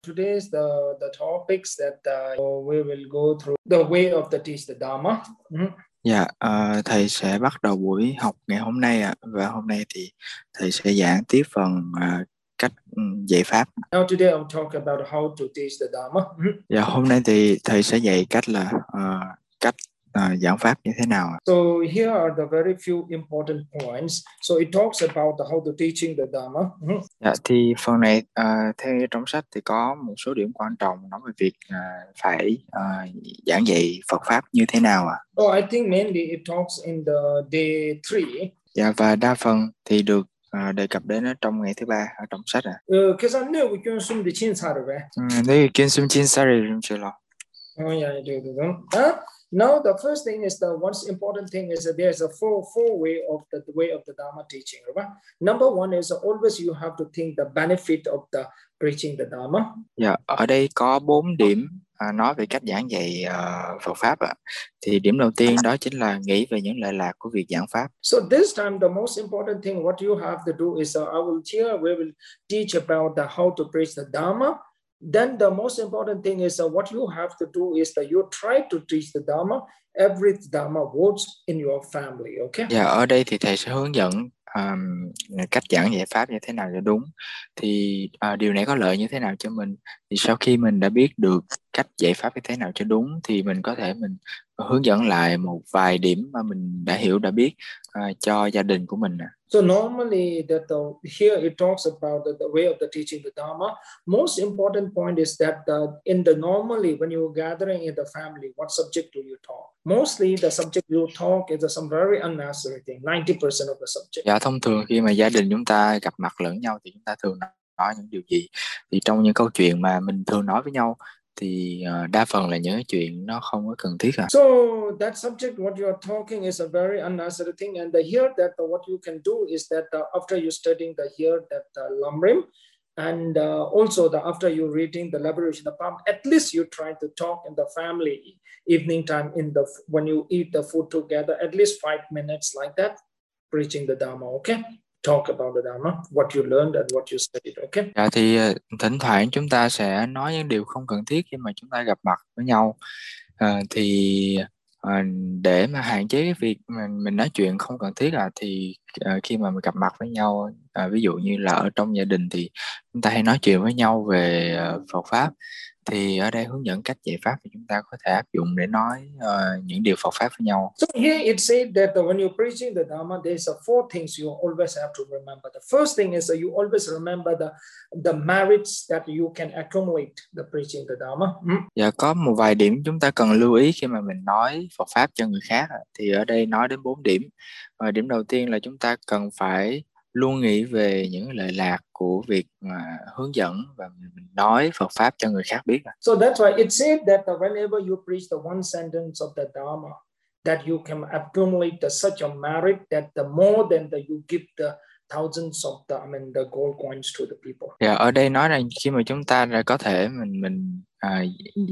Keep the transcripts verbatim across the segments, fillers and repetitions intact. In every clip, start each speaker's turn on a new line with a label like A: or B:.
A: Today's the the topics that uh, we will go through the way of the teach the Dharma. Mm-hmm.
B: Dạ, ờ, thầy sẽ bắt đầu buổi học ngày hôm nay ạ. Và hôm nay thì thầy sẽ giảng tiếp phần ờ, cách ừ, dạy pháp.
A: Now today I'll talk about how to teach the Dharma. Mm-hmm.
B: Dạ, hôm nay thì thầy sẽ dạy cách là ờ, cách ờ, giảng pháp như thế nào ạ.
A: So here are the very few important points. So it talks about the, how to teaching the Dharma. Mm-hmm.
B: Dạ, thì phần này ờ, theo trong sách thì có một số điểm quan trọng nói về việc ờ, phải ờ, giảng dạy Phật pháp như thế nào ạ.
A: Oh, I think mainly it talks in the day three.
B: Dạ, và đa phần thì được uh, đề cập đến ở trong ngày thứ ba ở trong sách ạ.
A: Uh, 그래서 내가 좀 숨도 친사를 왜?
B: 음, 네, kiến 친사를 좀 줄러.
A: Oh yeah, I do. Huh? Now the first thing is the what's important thing is that there's a four four way of the, the way of the Dharma teaching. Right? Number one is always you have to think the benefit of the preaching the Dharma.
B: Dạ, ở đây có bốn điểm à, nói về cách giảng dạy uh, Phật pháp ạ. Thì điểm đầu tiên đó chính là nghĩ về những lợi lạc của việc giảng pháp.
A: So this time the most important thing what you have to do is uh, I will here we will teach about the how to preach the Dharma. Then the most important thing is uh, what you have to do is that you try to teach the Dharma, every Dharma works in your family, okay?
B: Dạ, ở đây thì thầy sẽ hướng dẫn um, cách giảng dạy pháp như thế nào cho đúng. Thì uh, điều này có lợi như thế nào cho mình. Thì sau khi mình đã biết được cách dạy pháp như thế nào cho đúng thì mình có thể mình hướng dẫn lại một vài điểm mà mình đã hiểu đã biết uh, cho gia đình của mình.
A: So normally that the, here it talks about the, the way of the teaching the Dharma. Most important point is that the, in the normally when you're gathering in the family, what subject do you talk? Mostly the subject you talk is some very unnecessary thing, ninety percent of the subject.
B: Dạ, thông thường khi mà gia đình chúng ta gặp mặt lẫn nhau thì chúng ta thường nói những điều gì? Thì trong những câu chuyện mà mình thường nói với nhau thì uh, đa phần là những cái chuyện nó không có cần thiết à.
A: So that subject what you are talking is a very unnecessary thing, and the here that the, what you can do is that the, after you studying the here that the Lamrim, and uh, also the after you reading the liberation the palm, at least you try to talk in the family evening time in the when you eat the food together, at least five minutes like that, preaching the Dharma, okay? Talk about the Dharma, what you learned and what you studied, okay?
B: Dạ, thì uh, thỉnh thoảng chúng ta sẽ nói những điều không cần thiết khi mà chúng ta gặp mặt với nhau. Uh, thì uh, để mà hạn chế cái việc mình, mình nói chuyện không cần thiết à thì uh, khi mà mình gặp mặt với nhau, uh, ví dụ như là ở trong gia đình thì chúng ta hay nói chuyện với nhau về uh, Phật pháp. Thì ở đây hướng dẫn cách dạy pháp thì chúng ta có thể áp dụng để nói uh, những điều Phật pháp với nhau.
A: So here it said that when you're preaching the Dharma, there's a four things you always have to remember. The first thing is that you always remember the the merits that you can accumulate the preaching the Dharma. Mm.
B: Dạ, có một vài điểm chúng ta cần lưu ý khi mà mình nói Phật pháp cho người khác. Thì ở đây nói đến bốn điểm. Và điểm đầu tiên là chúng ta cần phải luôn nghĩ về những lợi lạc của việc mà hướng dẫn và mình nói Phật pháp cho người khác biết.
A: So that's why it said that whenever you preach the one sentence of the Dharma, that you can accumulate the, such a merit that the more than the you give the thousands of the I mean the gold coins to the people.
B: Dạ, ở đây nói rằng khi mà chúng ta đã có thể mình mình à,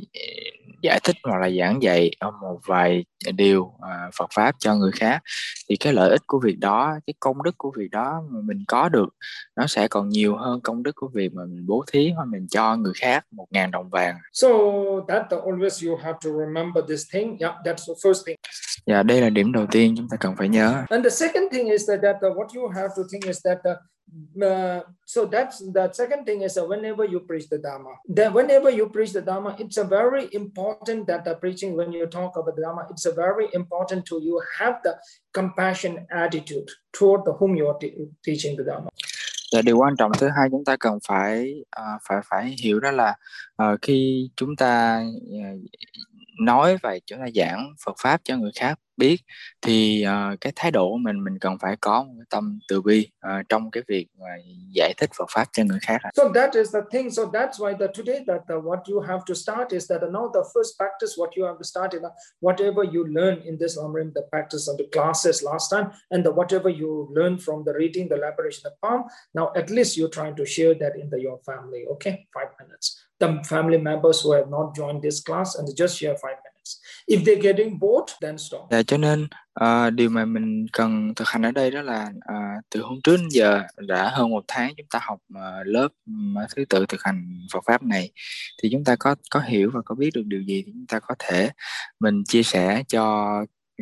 B: giải thích hoặc là giảng dạy một vài điều à, Phật pháp cho người khác thì cái lợi ích của việc đó, cái công đức của việc đó mà mình có được nó sẽ còn nhiều hơn công đức của việc mà mình bố thí hoặc mình cho người khác một ngàn đồng vàng.
A: So that the, always you have to remember this thing. Yeah, that's the first thing.
B: Dạ, đây là điểm đầu tiên chúng ta cần phải nhớ.
A: And the second thing is that, that the, what you have to think is that the, uh, so that's the second thing is that whenever you preach the Dharma, then whenever you preach the Dharma, it's a very important that the preaching when you talk about the Dharma, it's a very important to you have the compassion attitude toward the whom you are te- teaching the Dharma.
B: Và điều quan trọng thứ hai chúng ta cần phải uh, phải phải hiểu đó là uh, khi chúng ta uh, nói và chúng ta giảng Phật pháp cho người khác biết thì uh, cái thái độ của mình mình cần phải có một cái tâm từ bi uh, trong cái việc uh, giải thích Phật pháp cho người khác.
A: So that is the thing. So that's why the today that the, what you have to start is that now the first practice what you have to start is whatever you learn in this Lamrim, the practice of the classes last time, and the whatever you learn from the reading, the elaboration of the palm. Now at least you're trying to share that in the, your family. Okay, five minutes. The family members who have not joined this class and just share five minutes. minutes. If they're getting bored, then stop.
B: Dạ, cho nên uh, điều mà mình cần thực hành ở đây đó là uh, từ hôm trước đến giờ đã hơn một tháng chúng ta học uh, lớp um, thứ tự thực hành Phật pháp này, thì chúng ta có có hiểu và có biết được điều gì thì chúng ta có thể mình chia sẻ cho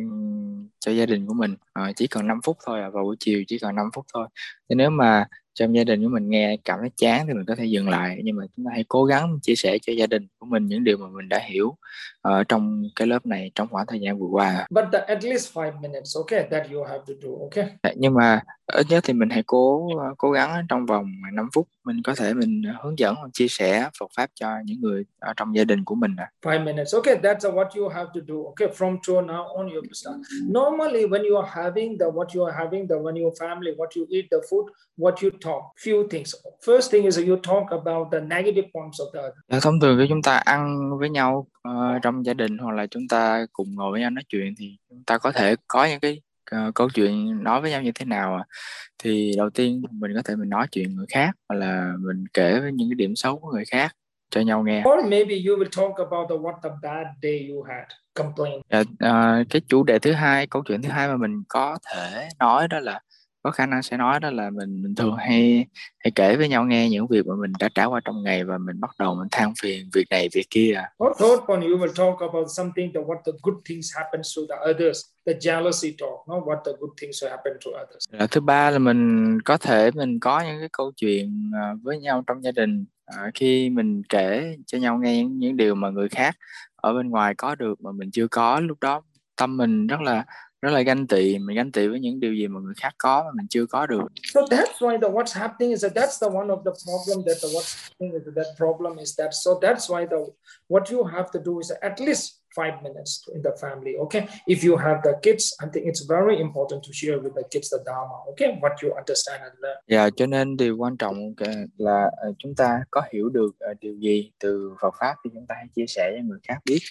B: um, cho gia đình của mình. Uh, chỉ cần năm phút thôi, à, vào buổi chiều chỉ cần năm phút thôi. Thì nếu mà trong gia đình của mình nghe cảm thấy chán thì mình có thể dừng lại, nhưng mà chúng ta hãy cố gắng chia sẻ cho gia đình của mình những điều mà mình đã hiểu ở trong cái lớp này trong khoảng thời gian vừa qua.
A: But the, at least five minutes, okay, that you have to do, okay.
B: Nhưng mà ít nhất thì mình hãy cố cố gắng trong vòng năm phút mình có thể mình hướng dẫn hoặc chia sẻ Phật pháp cho những người ở trong gia đình của mình.
A: Five minutes, okay, that's what you have to do, okay. From to now on you have to start. Normally when you are having the what you are having the when your family, what you eat the food, what you talk, few things. First thing is you talk about the negative points of the other.
B: Thông thường khi chúng ta ăn với nhau uh, trong gia đình hoặc là chúng ta cùng ngồi với nhau nói chuyện thì chúng ta có thể có những cái uh, câu chuyện nói với nhau như thế nào à? Thì đầu tiên mình có thể mình nói chuyện người khác hoặc là mình kể với những cái điểm xấu của người khác cho nhau nghe.
A: Or maybe you will talk about the what the bad day you had, complain.
B: Uh, uh, cái chủ đề thứ hai, câu chuyện thứ hai mà mình có thể nói đó là có khả năng sẽ nói đó là mình mình thường hay hay kể với nhau nghe những việc mà mình đã trải qua trong ngày và mình bắt đầu mình than phiền việc này việc kia.
A: Or third one, you will talk about something that what the good things happen to the others, the jealousy talk, no, what the good things happen to others.
B: Là thứ ba là mình có thể mình có những cái câu chuyện với nhau trong gia đình, à, khi mình kể cho nhau nghe những, những điều mà người khác ở bên ngoài có được mà mình chưa có, lúc đó tâm mình rất là rất là ganh tị, mình ganh tị với những điều gì mà người khác có mà mình chưa có được.
A: So that's why the what's happening is that that's the one of the problem that the what's happening is that, that problem is that so that's why the what you have to do is at least five minutes in the family, okay. If you have the kids, I think it's very important to share with the kids the Dharma, okay, what you understand and learn.
B: Dạ, yeah, cho nên điều quan trọng là chúng ta có hiểu được điều gì từ Phật pháp thì chúng ta hãy chia sẻ cho người khác biết,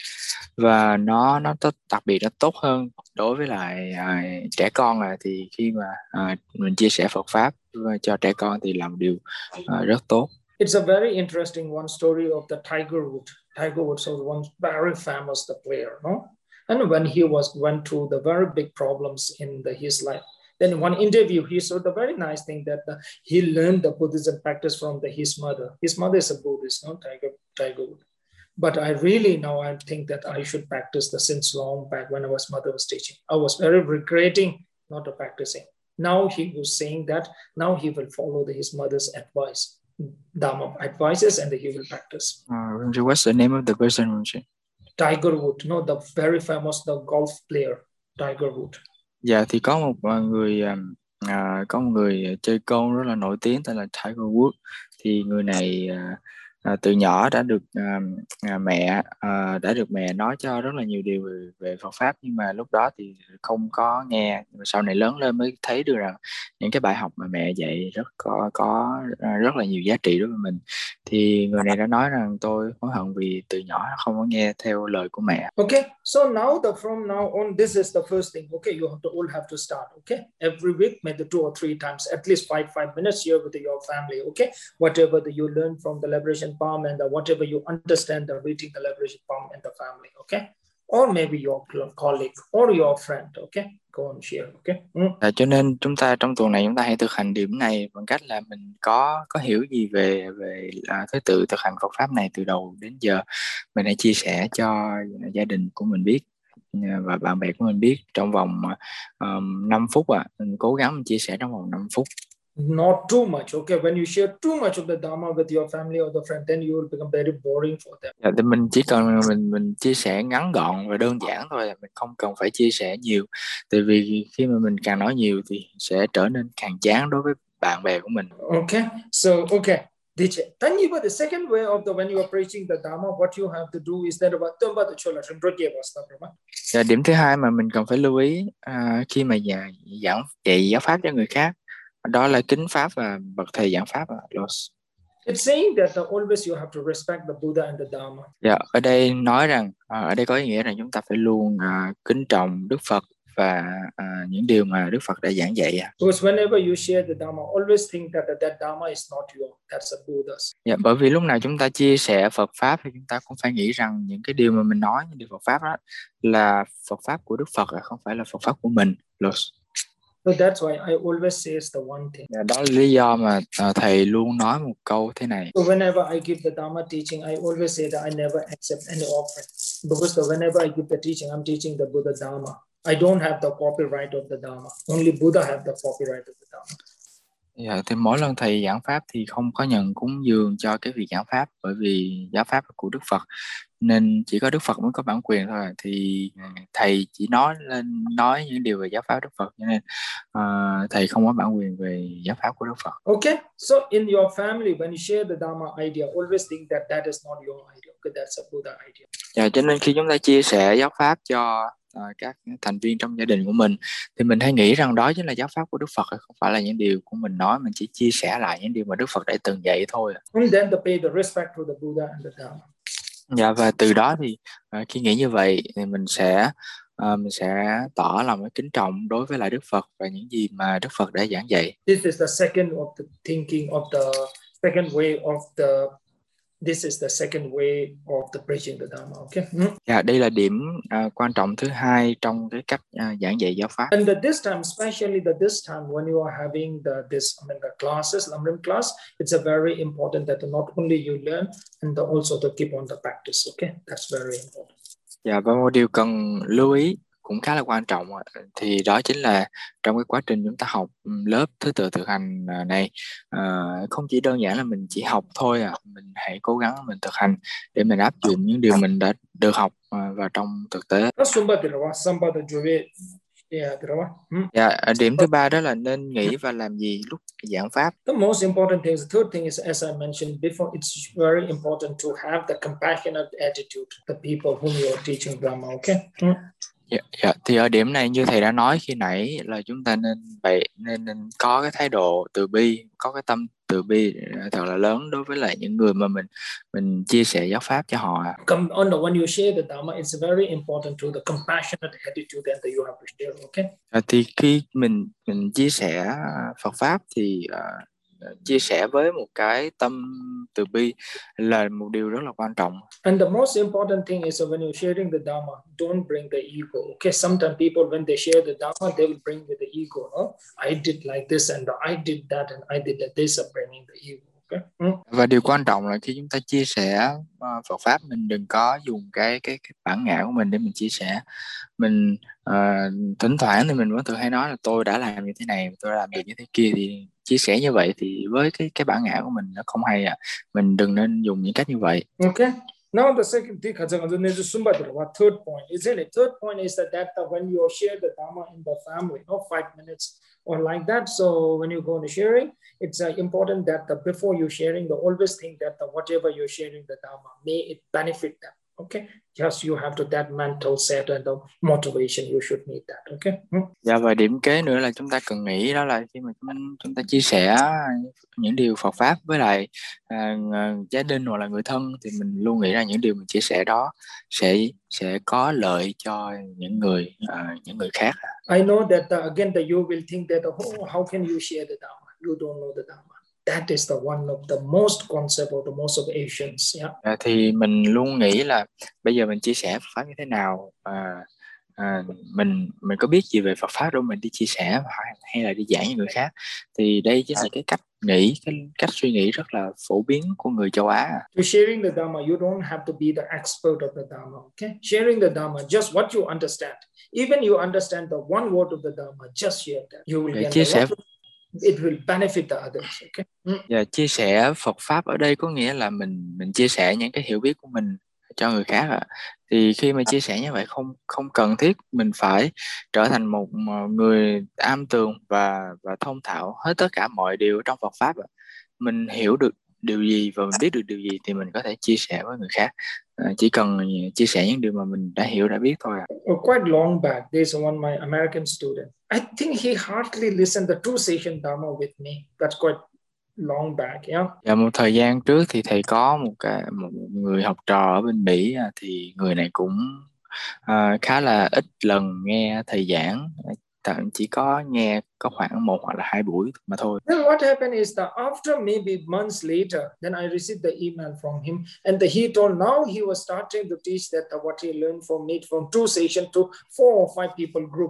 B: và nó nó tốt, đặc biệt nó tốt hơn đối với lại à, trẻ con là thì khi mà à, mình chia sẻ Phật pháp cho trẻ con thì làm điều à, rất tốt.
A: It's a very interesting one story of the Tiger Woods. Tiger Woods was one very famous the player, no? And when he was went through the very big problems in the, his life, then in one interview he saw the very nice thing that the, he learned the Buddhism practice from the, his mother. His mother is a Buddhist, no, Tiger Tiger Woods. But I really now I think that I should practice the since long back when I was mother was teaching. I was very regretting not practicing. Now he was saying that now he will follow the, his mother's advice. Dharma advices and he will practice.
B: Uh, what's the name of the person?
A: Tiger Woods, no, the very famous the golf player, Tiger Woods.
B: Dạ, thì có một người à, có một người chơi golf rất là nổi tiếng tên là Tiger Woods. Thì người này à, à, từ nhỏ đã được à, à, mẹ à, đã được mẹ nói cho rất là nhiều điều về, về Phật pháp, nhưng mà lúc đó thì không có nghe. Sau này lớn lên mới thấy được rằng những cái bài học mà mẹ dạy rất có có rất là nhiều giá trị đối với mình. Thì người này đã nói rằng tôi hối hận vì từ nhỏ không có nghe theo lời của mẹ.
A: Okay, so now the from now on, this is the first thing. Okay, you have to all have to start. Okay, every week, maybe two or three times, at least five five minutes here with your family. Okay, whatever that you learn from the liberation palm and the, whatever you understand the reading the liberation palm in the family. Okay, or maybe your colleague or your friend. Okay, go and share. Okay. Mm.
B: À, cho nên chúng ta trong tuần này chúng ta hãy thực hành điểm này bằng cách là mình có có hiểu gì về về à, thứ tự thực hành Phật pháp này từ đầu đến giờ, mình hãy chia sẻ cho gia đình của mình biết và bạn bè của mình biết trong vòng um, năm phút ạ. À. Mình cố gắng mình chia sẻ trong vòng năm phút.
A: Not too much, okay? When you share too much of the Dharma with your family or the friend, then you will become very boring for them.
B: Dạ, thì mình chỉ cần mình mình chia sẻ ngắn gọn và đơn giản thôi, mình không cần phải chia sẻ nhiều. Tại vì khi mà mình càng nói nhiều thì sẽ trở nên càng chán đối với bạn bè của mình.
A: Okay, so okay. Then you the second way of the when you are preaching the Dharma, what you have to do is that about tumba the chola
B: Dạ, điểm thứ hai mà mình cần phải lưu ý à, khi mà giảng dạy giáo pháp cho người khác, đó là kính pháp và bậc thầy giảng pháp.
A: It's saying that the, always you have to respect the Buddha and the Dharma.
B: Dạ, ở đây nói rằng ở đây có ý nghĩa rằng chúng ta phải luôn uh, kính trọng Đức Phật và à, những điều mà Đức Phật đã giảng dạy.
A: Because whenever you share the Dharma, always think that that Dharma is not yours, that's a Buddha's.
B: Dạ, bởi vì lúc nào chúng ta chia sẻ Phật pháp thì chúng ta cũng phải nghĩ rằng những cái điều mà mình nói, những điều Phật pháp đó là Phật pháp của Đức Phật, không phải là Phật pháp của mình.
A: So that's why I always say the one thing.
B: Dạ, đó là lý do mà uh, thầy luôn nói một câu thế này.
A: So whenever I give the Dharma teaching, I always say that I never accept any offering, because whenever I give the teaching, I'm teaching the Buddha Dharma. I don't have the copyright of the Dharma. Only Buddha have the copyright of the Dharma.
B: Dạ, thì mỗi lần thầy giảng pháp thì không có nhận cúng dường cho cái việc giảng pháp, bởi vì giáo pháp là của Đức Phật nên chỉ có Đức Phật mới có bản quyền thôi. Thì thầy chỉ nói lên nói những điều về giáo pháp Đức Phật, cho nên uh, thầy không có bản quyền về giáo pháp của Đức Phật.
A: Okay, so in your family, when you share the Dharma idea, always think that that is not your idea, because that's a Buddha idea.
B: Dạ, cho nên khi chúng ta chia sẻ giáo pháp cho uh, các thành viên trong gia đình của mình thì mình hãy nghĩ rằng đó chính là giáo pháp của Đức Phật, không phải là những điều của mình nói, mình chỉ chia sẻ lại những điều mà Đức Phật đã từng dạy thôi.
A: And then to pay the respect to the Buddha and the Dharma.
B: Dạ, và từ đó thì uh, khi nghĩ như vậy thì mình sẽ uh, mình sẽ tỏ lòng cái kính trọng đối với lại Đức Phật và những gì mà Đức Phật đã giảng dạy.
A: This is the second of the thinking of the second way of the This is the second way of the preaching the Dharma. Okay. Mm.
B: Dạ, đây là điểm uh, quan trọng thứ hai trong cái cách uh, giảng dạy giáo pháp.
A: And at this time, especially the this time when you are having the this I mean the classes, Lamrim class, it's a very important that not only you learn and also to keep on the practice. Okay, that's very important.
B: Dạ, và một điều cần lưu ý cũng khá là quan trọng thì đó chính là trong cái quá trình chúng ta học lớp thứ tự thực hành này, uh, không chỉ đơn giản là mình chỉ học thôi à, mình hãy cố gắng mình thực hành để mình áp dụng những điều mình đã được học uh, vào trong thực tế. Dạ, điểm thứ ba đó là nên nghĩ và làm gì lúc giảng pháp.
A: The most important thing, the third thing is, as I mentioned before, it's very important to have the compassionate attitude to the people whom you are teaching Dharma. Okay. Hmm.
B: Dạ, dạ, thì ở điểm này như thầy đã nói khi nãy là chúng ta nên vậy nên, nên có cái thái độ từ bi, có cái tâm từ bi thật là lớn đối với lại những người mà mình mình chia sẻ giáo pháp cho họ.
A: Come on, when you share the Dharma, it's very important to the compassionate attitude that you have to share. Okay.
B: À, thì khi mình mình chia sẻ Phật pháp thì uh, chia sẻ với một cái tâm từ bi là một điều rất là quan trọng.
A: And the most important thing is when you're sharing the Dharma, don't bring the ego. Okay, sometimes people when they share the Dharma, they will bring with the ego. No? I did like this and I did that and I did that. This are bringing the ego. Okay. Mm.
B: Và điều quan trọng là khi chúng ta chia sẻ uh, Phật pháp, mình đừng có dùng cái cái, cái bản ngã của mình để mình chia sẻ. Mình uh, thỉnh thoảng thì mình vẫn thường hay nói là tôi đã làm như thế này, tôi đã làm được như thế kia, thì chia sẻ như vậy thì với cái cái bản ngã của mình nó không hay à. Mình đừng nên dùng những cách như vậy.
A: Okay. Now the second thing, third point, isn't it? Third point is that, that when you share the Dharma in the family, no five minutes or like that. So when you go to sharing, it's uh, important that the, before you sharing, the always think that the, whatever you're sharing the Dharma, may it benefit them. Okay, just you have to that mental set and the motivation, you should need that. Okay. Hmm.
B: Dạ, và điểm kế nữa là chúng ta cần nghĩ đó là khi mà chúng ta chia sẻ những điều Phật pháp với lại uh, gia đình hoặc là người thân thì mình luôn nghĩ ra những điều mình chia sẻ đó sẽ sẽ có lợi cho những người uh, những người khác.
A: I know that uh, again that you will think that oh, how can you share the Dharma? You don't know the Dharma. That is the one of the most concept of the most of Asians. Yeah.
B: À, thì mình luôn nghĩ là bây giờ mình chia sẻ Phật pháp như thế nào, à, à, mình mình có biết gì về Phật pháp đâu mình đi chia sẻ hay là đi giảng cho người khác, thì đây chính là cái cách nghĩ, cái cách suy nghĩ rất là phổ biến của người châu Á.
A: To sharing the Dharma, you don't have to be the expert of the Dharma. Okay, sharing the Dharma, just what you understand. Even you understand the one word of the Dharma, just share that. You will get
B: chia sẻ.
A: It will benefit the others. Okay. Mm.
B: Và chia sẻ Phật pháp ở đây có nghĩa là mình mình chia sẻ những cái hiểu biết của mình cho người khác ạ. Thì khi mà chia sẻ như vậy không không cần thiết mình phải trở thành một người am tường và và thông thạo hết tất cả mọi điều trong Phật pháp ạ. Mình hiểu được điều gì và mình biết được điều gì thì mình có thể chia sẻ với người khác. À, chỉ cần chia sẻ những điều mà mình đã hiểu, đã biết thôi.
A: Oh, quite long back, there's one my American student. I think he hardly listened the two session Dharma with me. That's quite long back, yeah.
B: Dạ, một thời gian trước thì thầy có một cái một người học trò ở bên Mỹ, thì người này cũng uh, khá là ít lần nghe thầy giảng, thậm chỉ có nghe có khoảng một hoặc là hai buổi mà thôi.
A: Then what happened is that after maybe months later, then I received the email from him, and the, he told now he was starting to teach that uh, what he learned from me from two sessions to four or five people group.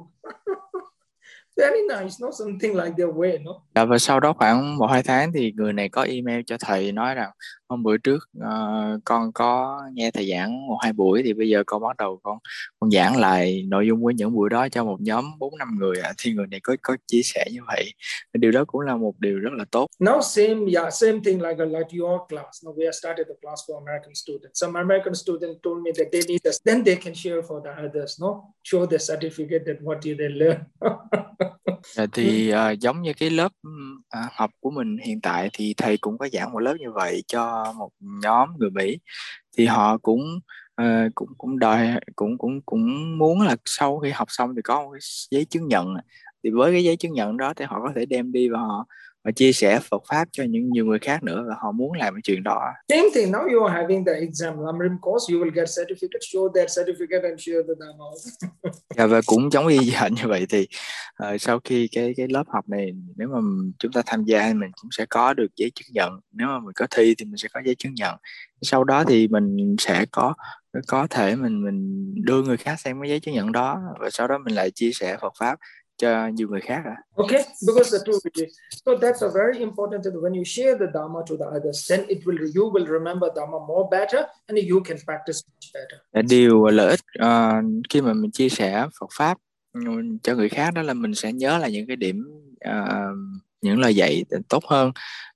A: Very nice, no? Something like their way, no?
B: Dạ, và sau đó khoảng một hai tháng thì người này có email cho thầy nói rằng hôm bữa trước ờ, con có nghe thầy giảng một hai buổi, thì bây giờ con bắt đầu con con giảng lại nội dung của những buổi đó cho một nhóm bốn năm người ạ. Thì người này có có chia sẻ như vậy, điều đó cũng là một điều rất là tốt.
A: Now same, yeah, same thing like like your class. Now we have started the class for American students. Some American students told me that they need us, then they can share for the others, no? Show the certificate that what did they learn.
B: Dạ, thì uh, giống như cái lớp uh, học của mình hiện tại thì thầy cũng có giảng một lớp như vậy cho một nhóm người Mỹ, thì họ cũng uh, cũng cũng đòi cũng cũng cũng muốn là sau khi học xong thì có một cái giấy chứng nhận, thì với cái giấy chứng nhận đó thì họ có thể đem đi và họ, họ chia sẻ Phật pháp cho những nhiều người khác nữa, và họ muốn làm cái chuyện đó.
A: Same thing. Now you are having the exam Lamrim course. You will get certificate. Show that certificate and share the Dhamma.
B: Dạ, và cũng giống y hệt như vậy thì uh, sau khi cái cái lớp học này, nếu mà chúng ta tham gia mình cũng sẽ có được giấy chứng nhận. Nếu mà mình có thi thì mình sẽ có giấy chứng nhận. Sau đó thì mình sẽ có có thể mình mình đưa người khác xem cái giấy chứng nhận đó, và sau đó mình lại chia sẻ Phật pháp cho nhiều người khác. À.
A: Okay, because the two, so that's a very important thing. When you share the Dhamma to the others, then it will you will remember Dhamma more better, and you can practice much better.
B: Điều lợi ích uh, khi mà mình chia sẻ Phật pháp cho người khác đó là mình sẽ nhớ là những cái điểm uh, những lời dạy tốt hơn,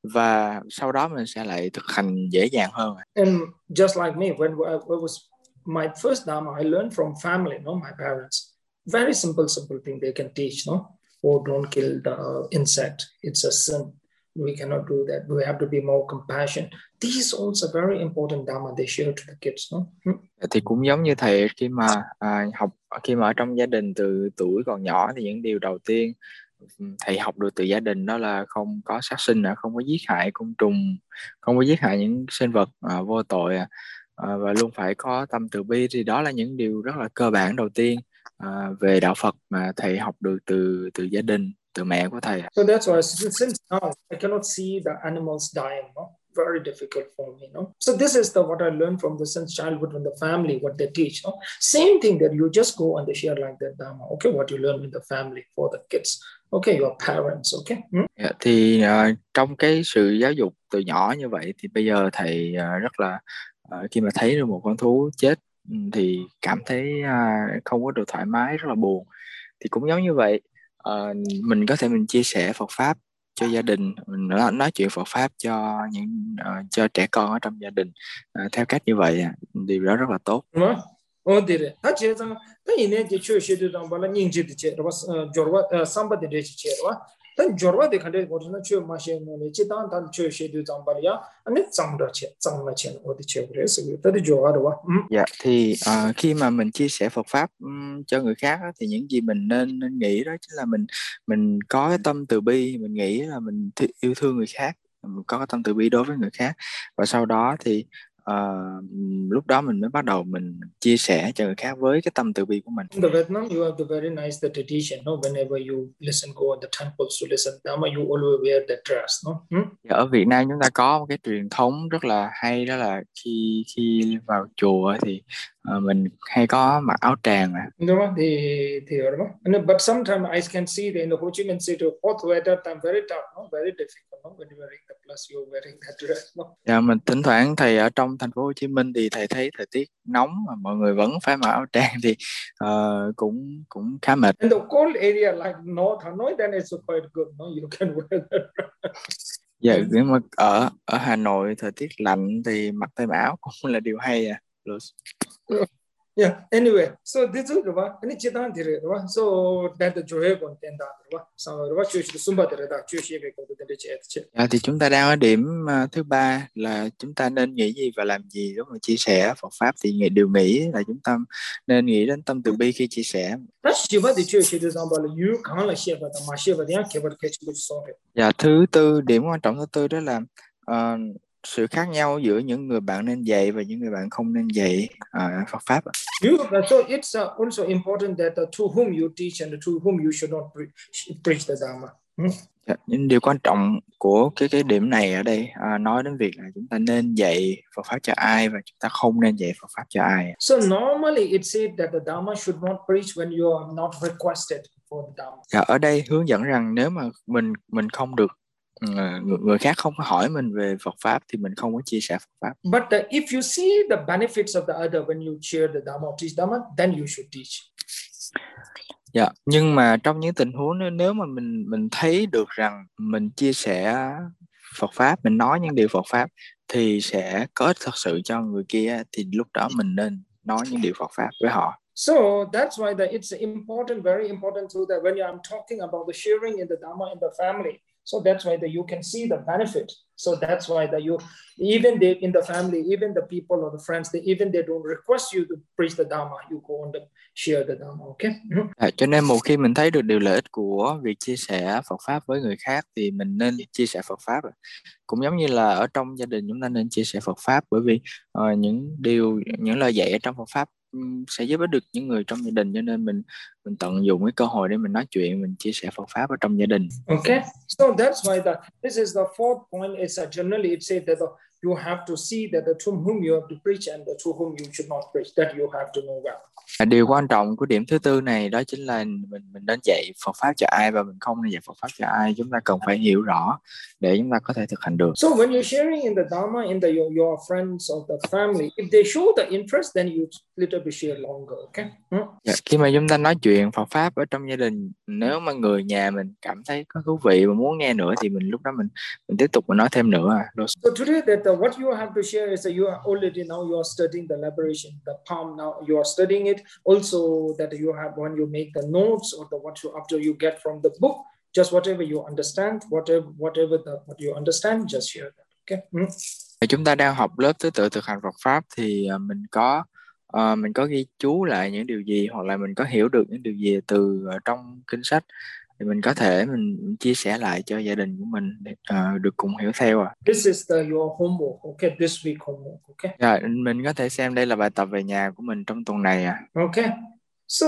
B: và sau đó mình sẽ lại thực hành dễ dàng hơn.
A: And just like me, when I was my first Dhamma, I learned from family, no, my parents. Very simple, simple thing they can teach, no? Oh, don't kill the insect. It's a sin. We cannot do that. We have to be more compassionate. These also very important Dhamma they share to the kids, no? Hmm?
B: Thì cũng giống như thầy khi mà à, học khi mà ở trong gia đình từ tuổi còn nhỏ thì những điều đầu tiên thầy học được từ gia đình đó là không có sát sinh, không có giết hại côn trùng, không có giết hại những sinh vật à, vô tội, à, và luôn phải có tâm từ bi. Thì đó là những điều rất là cơ bản đầu tiên à, về đạo Phật mà thầy học được từ từ gia đình, từ mẹ của thầy.
A: So that's why since now I cannot see the animals dying, no? Very difficult for me, no? So this is the what I learned from the since childhood from the family, what they teach, no? Same thing that you just go and they share like that Dhamma, okay? What you learn in the family for the kids, okay? Your parents, okay? Hmm?
B: Yeah, thì uh, trong cái sự giáo dục từ nhỏ như vậy thì bây giờ thầy uh, rất là uh, khi mà thấy được một con thú chết thì cảm thấy uh, không có được thoải mái, rất là buồn. Thì cũng giống như vậy, uh, mình có thể mình chia sẻ Phật pháp cho gia đình, mình nói, nói chuyện Phật pháp cho những uh, cho trẻ con ở trong gia đình uh, theo cách như vậy, điều đó rất là tốt.
A: Oh, did it? That is, that you need to choose to do the bala ninja the chair was Jorwa samba the rich chair. Then Jorwa the country was not sure machine on the chitan and choose to do Zambalia and it's some Dutch, some machine or the chair. So that is Jorwa.
B: Dạ, thì uh, khi mà mình chia sẻ Phật pháp um, cho người khác á, thì những gì mình nên nên nghĩ đó chính là mình mình có cái tâm từ bi, mình nghĩ là mình th- yêu thương người khác, mình có cái tâm từ bi đối với người khác, và sau đó thì uh, lúc đó mình mới bắt đầu mình chia sẻ cho người khác với cái tâm từ bi của mình.
A: In the Vietnam, you have the very nice the tradition. No, whenever you listen, go in the temples to listen Dhamma, you always wear the dress. No. Hmm?
B: Ở Việt Nam chúng ta có một cái truyền thống rất là hay, đó là khi khi vào chùa thì uh, mình hay có mặc áo tràng.
A: No, the the but sometimes I can see that in the Ho Chi Minh City, hot weather time very tough, no, very difficult. No, when you wearing the plus, you wearing that dress. No.
B: Dạ, mình thỉnh thoảng thầy ở trong thành phố Hồ Chí Minh thì thầy thấy thời tiết nóng mà mọi người vẫn phải mặc áo tràng thì uh, cũng cũng khá mệt.
A: In the cold area like North Hanoi, then it's quite good. No, you can wear that.
B: Dạ, nhưng mà ở ở Hà Nội thời tiết lạnh thì mặc thêm áo cũng là điều hay à.
A: Yeah. Anyway, so this is the one. Any chitan dire, right? So that the joy con tenda, right? So right, chú chú sumba dire da, chú xí cái con tenda chết chết.
B: Dạ, thì chúng ta đang ở điểm uh, thứ ba là chúng ta nên nghĩ gì và làm gì lúc mà chia sẻ Phật pháp. Thì nghĩ, điều nghĩ là chúng ta nên nghĩ đến tâm từ bi khi chia sẻ. Dạ, thứ tư, điểm quan trọng thứ tư đó là uh, sự khác nhau giữa những người bạn nên dạy và những người bạn không nên dạy uh, Phật pháp.
A: You, so it's uh, also important that uh, to whom you teach and to whom you should not pre- preach the Dharma. Hmm?
B: Nhưng điều quan trọng của cái cái điểm này ở đây à, nói đến việc là chúng ta nên dạy Phật pháp cho ai và chúng ta không nên dạy Phật pháp cho ai.
A: So normally it said that the Dharma should not preach when you are not requested for the Dharma.
B: Dạ, ở đây hướng dẫn rằng nếu mà mình mình không được người, người khác không có hỏi mình về Phật pháp thì mình không có chia sẻ Phật pháp.
A: But uh, if you see the benefits of the other when you share the Dharma or teach Dharma, then you should teach.
B: Dạ, nhưng mà trong những tình huống nếu, nếu mà mình mình thấy được rằng mình chia sẻ Phật pháp, mình nói những điều Phật pháp thì sẽ có ích thật sự cho người kia, thì lúc đó mình nên nói những điều Phật pháp với họ.
A: So that's why that it's important, very important to that when I'm talking about the sharing in the Dharma in the family. So that's why that you can see the benefit. So that's why that you, even they, in the family, even the people or the friends, they even they don't request you to preach the Dharma, you go on and share the Dharma, okay?
B: À, cho nên một khi mình thấy được điều lợi ích của việc chia sẻ Phật pháp với người khác thì mình nên chia sẻ Phật pháp. Cũng giống như là ở trong gia đình chúng ta nên chia sẻ Phật pháp, bởi vì uh, những điều, những lời dạy ở trong Phật pháp um, sẽ giúp ích được những người trong gia đình, cho nên mình mình tận dụng cái cơ hội để mình nói chuyện, mình chia sẻ Phật pháp ở trong gia đình.
A: Okay, so that's why the this is the fourth point. It's a, generally it says that the, you have to see that the to whom you have to preach and the to whom you should not preach, that you have to know well.
B: Điều quan trọng của điểm thứ tư này đó chính là mình mình nên dạy Phật pháp cho ai và mình không nên dạy Phật pháp cho ai. Chúng ta cần phải hiểu rõ để chúng ta có thể thực hành được.
A: So when you're sharing in the Dharma in the your, your friends or the family, if they show the interest, then you little bit share longer. Okay. Hmm?
B: Dạ, khi mà chúng ta nói chuyện Phật pháp ở trong gia đình, nếu mà người nhà mình cảm thấy có thú vị và muốn nghe nữa thì mình lúc đó mình mình tiếp tục mình nói thêm nữa.
A: So today that uh, what you have to share is that you are already now you are studying the liberation, the palm now you are studying it. Also that you have when you make the notes or the what you after you get from the book, just whatever you understand, whatever whatever the what you understand, just share that. Okay. Hmm?
B: Chúng ta đang học lớp thứ tự thực hành Phật pháp thì uh, mình có uh, mình có ghi chú lại những điều gì, hoặc là mình có hiểu được những điều gì từ uh, trong kinh sách thì mình có thể mình chia sẻ lại cho gia đình của mình để uh, được cùng hiểu theo. À.
A: This is the your homework, okay? This week homework, okay?
B: Dạ, mình có thể xem đây là bài tập về nhà của mình trong tuần này. À.
A: Okay. So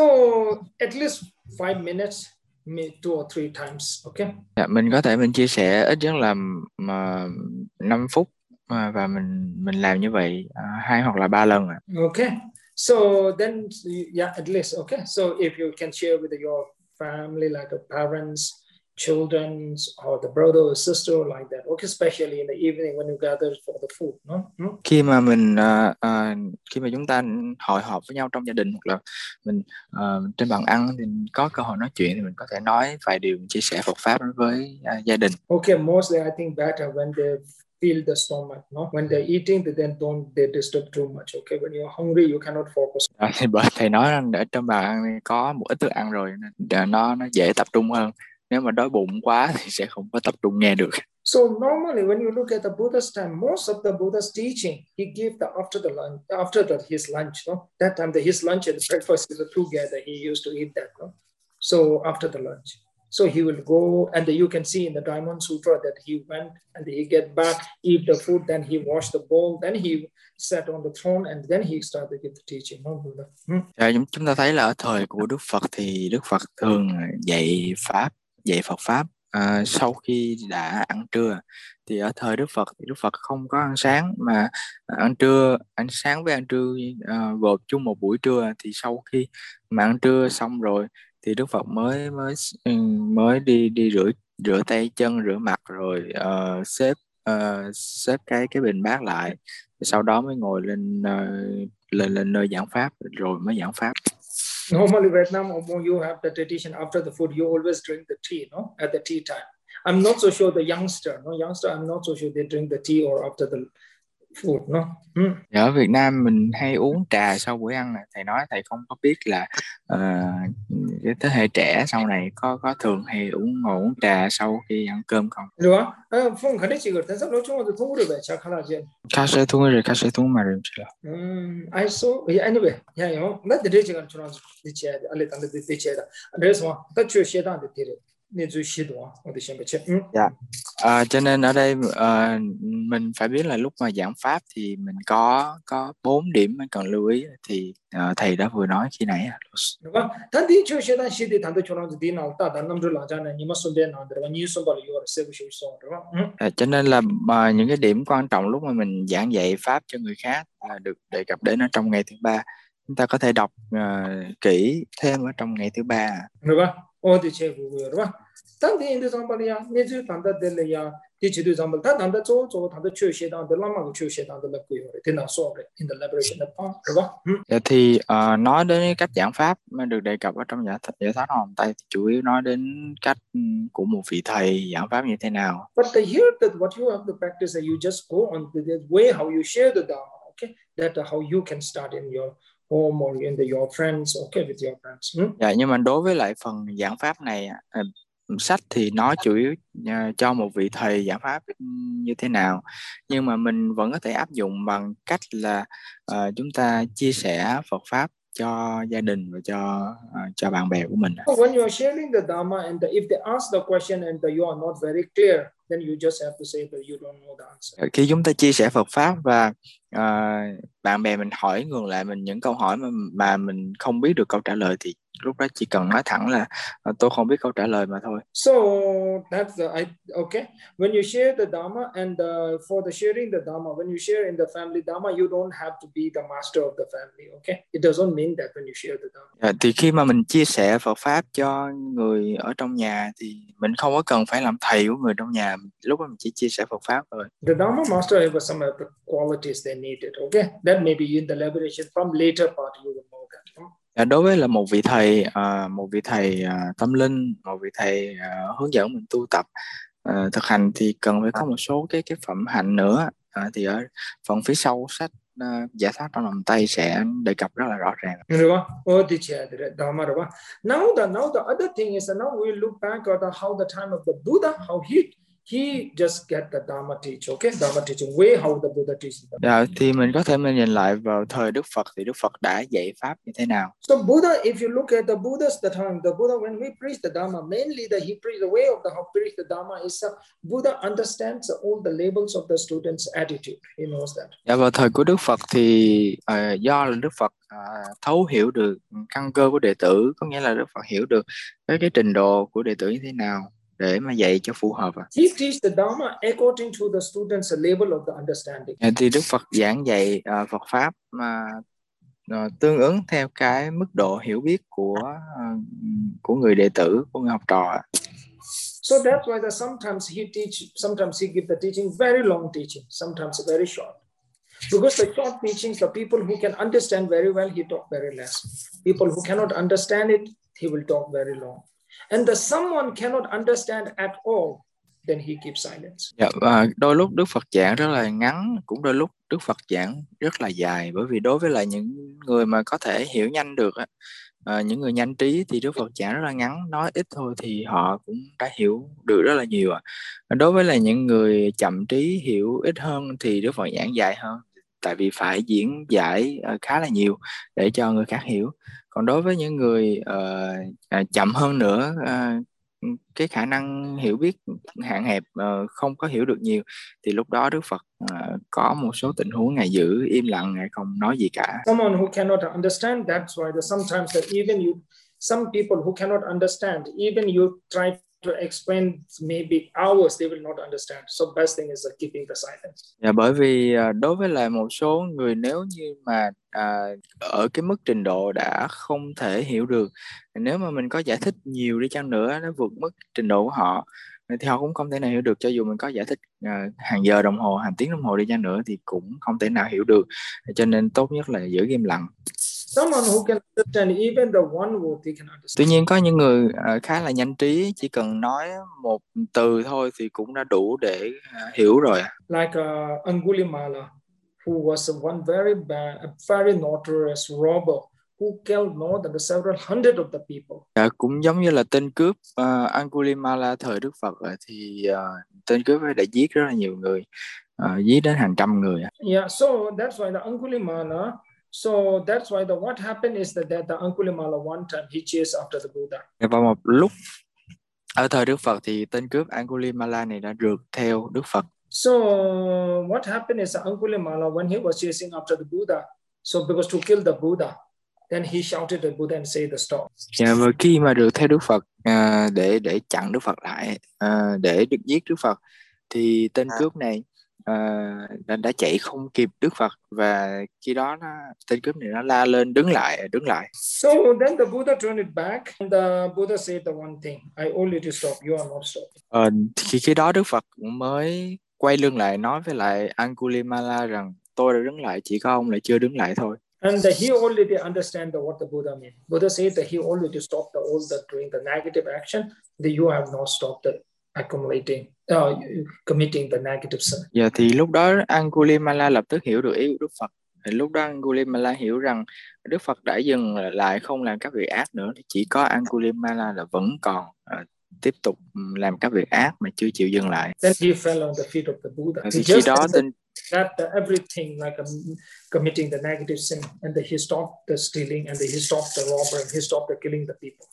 A: at least five minutes, maybe two or three times, okay?
B: Dạ, mình có thể mình chia sẻ ít nhất là mà năm phút và mình mình làm như vậy uh, hai hoặc là ba lần. À.
A: Okay. So then yeah, at least okay. So if you can share with your family, like the parents, children, or the brother or sister, like that. Okay, especially in the evening when you gather for the food, no? Hmm?
B: Khi mà mình uh, uh, khi mà chúng ta hội họp với nhau trong gia đình hoặc là mình uh, trên bàn ăn thì có cơ hội nói chuyện thì mình có thể nói vài điều, chia sẻ Phật pháp với uh, gia đình.
A: Okay, mostly I think better when they feel the stomach, no? When they're eating, they then don't they disturb too much. Okay, when you're hungry, you cannot focus.
B: À, thì bởi thầy nói rằng ở trong bàn ăn có một ít thức ăn rồi nên nó nó dễ tập trung hơn. Nếu mà đói bụng quá thì sẽ không có tập trung nghe được.
A: So normally when you look at the Buddha's time, most of the Buddha's teaching, he gave the after the lunch, after the, his lunch, no? That time the his lunch and breakfast is together. He used to eat that, no? So after the lunch. So he will go, and you can see in the Diamond Sutra that he went and he get back, eat the food, then he washed the bowl, then he sat on the throne, and then he started to give the teaching. No, Buddha. Hmm?
B: À, chúng ta thấy là ở thời của Đức Phật thì Đức Phật thường dạy pháp, dạy Phật pháp à, sau khi đã ăn trưa. Thì ở thời Đức Phật thì Đức Phật không có ăn sáng mà ăn trưa, ăn sáng với ăn trưa uh, gộp chung một buổi trưa. Thì sau khi mà ăn trưa xong rồi thì Đức Phật mới mới mới đi đi rửa rửa tay chân, rửa mặt rồi uh, xếp uh, xếp cái cái bình bát lại. Sau đó mới ngồi lên uh, lên lên nơi giảng pháp rồi mới giảng pháp.
A: Normally Vietnam, you have the tradition after the food, you always drink the tea, no? At the tea time. I'm not so sure the youngster, no youngster, I'm not so sure they drink the tea or after the food, no? Hmm.
B: Ở Việt Nam mình hay uống trà sau bữa ăn này. Thầy nói thầy không có biết là uh, cái thế hệ trẻ sau này có có thường hay uống ngồi uống trà sau khi ăn cơm không?
A: Đúng không? Phong khởi chỉ có thân sắc nói chung là không được về chắc khá là chuyện.
B: Khá sẽ thú rồi, khá sẽ thú mà rồi chứ.
A: Um, I saw anyway, yeah, you know, not the rich can turn on the chair, a little bit the chair. There's one that you share down the theory.
B: Dạ. À, cho nên ở đây à, mình phải biết là lúc mà giảng pháp thì mình có có bốn điểm mình cần lưu ý thì à, thầy đã vừa nói khi nãy.
A: đúng không? Thân đi chơi chơi ta xí đi thằng tôi cho nó đi nào ta đàn năm rồi là cha này nhưng mà xuân bên nào được, như xuân bảo yêu là sẽ bị sôi sôi đúng không?
B: À, cho nên là à, những cái điểm quan trọng lúc mà mình giảng dạy pháp cho người khác à, được đề cập đến ở trong ngày thứ ba, chúng ta có thể đọc à, kỹ thêm ở trong ngày thứ ba.
A: đúng không? 어디 제국이요, đúng không? 당대 인도 상발이야, 내주 단다 될래야, 디치도 상발 다 단다 조, 조 단다 취시 단다 라마고 취시 단다 lập quỷ thế nào so in the liberation of power, đúng không?
B: Dạ thì uh, nói đến cách giảng pháp mà được đề cập ở trong giải giải thoát hồn Tây thì chủ yếu nói đến cách um, của một vị thầy giảng pháp như thế nào.
A: But the, here that what you have to practice is you just go on the, the way how you share the Dharma, okay? That how you can start in your home or in the, your friends, okay, with your friends. Hmm?
B: Dạ, nhưng mà đối với lại phần giảng pháp này uh, sách thì nói chủ yếu uh, cho một vị thầy giảng pháp như thế nào, nhưng mà mình vẫn có thể áp dụng bằng cách là uh, chúng ta chia sẻ Phật pháp cho gia đình và cho uh, cho bạn bè của mình.
A: When you are sharing the Dharma and the, if they ask the question and the, you are not very clear, then you just have to say that you don't know the answer.
B: Khi chúng ta chia sẻ Phật pháp và uh, bạn bè mình hỏi ngược lại mình những câu hỏi mà mà mình không biết được câu trả lời thì lúc đó chỉ cần nói thẳng là uh, tôi không biết câu trả lời mà thôi.
A: So that's the I okay. When you share the Dharma and the, for the sharing the Dharma, when you share in the family Dharma, you don't have to be the master of the family. Okay, it doesn't mean that when you share the Dharma.
B: À, thì khi mà mình chia sẻ Phật pháp cho người ở trong nhà thì mình không có cần phải làm thầy của người trong nhà, lúc đó mình chỉ chia sẻ Phật pháp thôi.
A: The Dharma master has some of the qualities they needed. Okay, that may be in the liberation from later part you will know that. Hmm?
B: À, đối với là một vị thầy, uh, một vị thầy uh, tâm linh, một vị thầy uh, hướng dẫn mình tu tập, uh, thực hành thì cần phải có một số cái cái phẩm hạnh nữa. Uh, thì ở phần phía sau sách uh, giải thoát trong lòng Tây sẽ đề cập rất là rõ ràng.
A: Now the now the other thing is that now we look back at the, how the time of the Buddha, how he he just get the Dharma teach, okay, Dharma teaching way how the Buddha teaches.
B: Dạ, thì mình có thể mình nhìn lại vào thời Đức Phật thì Đức Phật đã dạy pháp như thế nào.
A: So Buddha, if you look at the Buddha's the time, the Buddha when he preached the Dharma, mainly the he preached the way of the how preach the Dharma is uh, Buddha understands all the labels of the students' attitude. He knows that.
B: Dạ, vào thời của Đức Phật thì uh, do là Đức Phật uh, thấu hiểu được căn cơ của đệ tử, có nghĩa là Đức Phật hiểu được cái cái trình độ của đệ tử như thế nào để mà dạy cho phù hợp.
A: He teach the Dharma according to the students' level of the understanding.
B: Dạ, thì Đức Phật giảng dạy uh, Phật pháp mà uh, tương ứng theo cái mức độ hiểu biết của uh, của người đệ tử, của người học trò.
A: So that's why that sometimes he teach, sometimes he give the teaching very long teaching, sometimes very short. Because the short teachings, the people who can understand very well, he talk very less. People who cannot understand it, he will talk very long. And the someone cannot understand at all, then he keeps silence.
B: Dạ, và đôi lúc Đức Phật giảng rất là ngắn, cũng đôi lúc Đức Phật giảng rất là dài, bởi vì đối với lại những người mà có thể hiểu nhanh được, à, những người nhanh trí thì Đức Phật giảng rất là ngắn, nói ít thôi thì họ cũng đã hiểu được rất là nhiều. Đối với lại những người chậm trí hiểu ít hơn thì Đức Phật giảng dài hơn, tại vì phải diễn giải uh, khá là nhiều để cho người khác hiểu. Còn đối với những người uh, uh, chậm hơn nữa, uh, cái khả năng hiểu biết hạn hẹp, uh, không có hiểu được nhiều, thì lúc đó Đức Phật uh, có một số tình huống Ngài giữ im lặng, Ngài không nói gì cả.
A: Someone who cannot understand, that's why the, sometimes that even you, some people who cannot understand, even you try to explain maybe hours, they will not understand. So best thing is uh, keeping the silence.
B: Dạ, bởi vì uh, đối với lại một số người nếu như mà uh, ở cái mức trình độ đã không thể hiểu được, nếu mà mình có giải thích nhiều đi chăng nữa, nó vượt mức trình độ của họ thì họ cũng không thể nào hiểu được. Cho dù mình có giải thích uh, hàng giờ đồng hồ, hàng tiếng đồng hồ đi chăng nữa thì cũng không thể nào hiểu được. Cho nên tốt nhất là giữ im lặng.
A: Someone who can understand even the one word he can understand.
B: Tuy nhiên có những người uh, khá là nhanh trí, chỉ cần nói một từ thôi thì cũng đã đủ để uh, hiểu rồi.
A: Like uh, Angulimala, who was one very bad, a very notorious robber who killed more than several hundred of the people.
B: À, cũng giống như là tên cướp uh, Angulimala thời Đức Phật uh, thì uh, tên cướp đã giết rất là nhiều người, uh, giết đến hàng trăm người.
A: Yeah, so that's why the Angulimala. So that's why the what happened is that, that the Angulimala one time he chased after the Buddha.
B: Và một lúc Ở thời Đức Phật thì tên cướp Angulimala này đã rượt theo Đức Phật.
A: So what happened is Angulimala, when he was chasing after the Buddha, so because to kill the Buddha, then he shouted at Buddha and said the stop.
B: Và yeah, khi mà rượt theo Đức Phật à, để để chặn Đức Phật lại, à, để được giết Đức Phật, thì tên cướp này à, đã, đã chạy không kịp Đức Phật, và khi đó nó, tên cướp này nó la lên đứng lại, đứng lại.
A: So then the Buddha turned it back, and the Buddha said the one thing: I only to stop, you are not stopping.
B: À, thì khi đó Đức Phật cũng mới quay lưng lại nói với lại Angulimala rằng tôi đã đứng lại, chỉ có ông là chưa đứng lại thôi.
A: And he already understand the, what the Buddha meant. Buddha said that he already stopped the, all the doing the negative action. That you have not stopped the accumulating, uh, committing the negative sin.
B: Dạ, thì lúc đó Angulimala lập tức hiểu được ý của Đức Phật. Thì lúc đó Angulimala hiểu rằng Đức Phật đã dừng lại không làm các việc ác nữa, thì chỉ có Angulimala là vẫn còn uh, tiếp tục làm các việc ác mà chưa chịu dừng lại.
A: Then he fell on the feet of the Buddha.
B: Thì he khi đó
A: tên that the, everything like um, committing the negative sin, and he stopped the stealing, and he stopped the robbery, he stopped the killing the people.